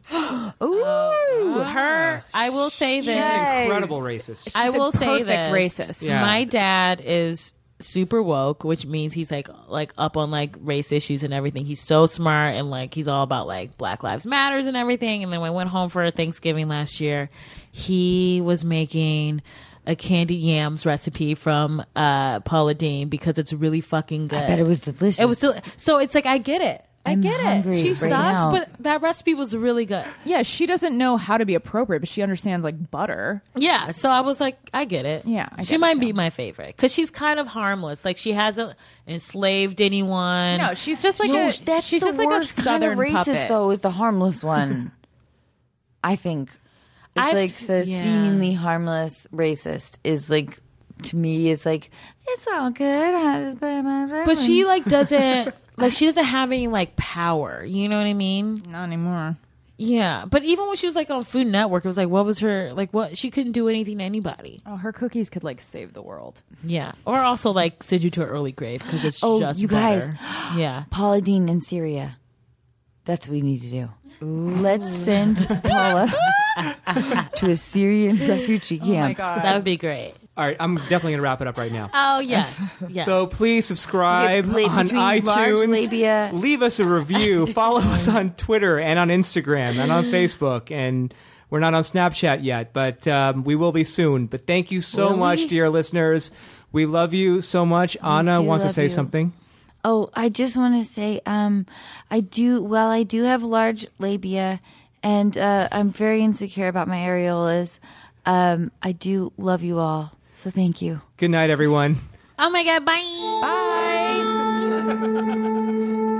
Ooh, Her. I will say this. Yes. Incredible racist. I will say perfect this. racist. Yeah. My dad is super woke, which means he's like up on like race issues and everything. He's so smart and like he's all about like Black Lives Matters and everything. And then when I went home for Thanksgiving last year, he was making a candied yams recipe from Paula Deen because it's really fucking good. I bet it was delicious. It was still, so it's like I get it. I I'm get hungry it. She right sucks, now. but that recipe was really good. Yeah, she doesn't know how to be appropriate, but she understands like butter. Yeah, so I was like, I get it. Yeah, I she get it might too. be my favorite because she's kind of harmless. Like she hasn't enslaved anyone. No, she's just like No, a. that's she's the just like a worst kind southern of racist, puppet. though, is the harmless one. I think it's I've- like the yeah. seemingly harmless racist is like to me. It's like it's all good, but she like doesn't like she doesn't have any like power. You know what I mean? Not anymore. Yeah, but even when she was like on Food Network, it was like, what was her like? What she couldn't do anything to anybody. Oh, her cookies could like save the world. Yeah, or also like send you to an early grave because it's Oh, just you guys. butter. Yeah. Paula Deen in Syria. That's what we need to do. Let's send Paula to a Syrian refugee camp. Oh my god. That would be great. All right, I'm definitely going to wrap it up right now. Oh yes, yes. So please subscribe Okay, on between large iTunes. labia- Leave us a review. Follow us on Twitter and on Instagram and on Facebook. And we're not on Snapchat yet, but we will be soon. But thank you so Will much, we? dear listeners. We love you so much. Anna do wants to love say you. something. Oh, I just want to say, I do have large labia, and I'm very insecure about my areolas. I do love you all, so thank you. Good night, everyone. Oh my god, bye. Bye.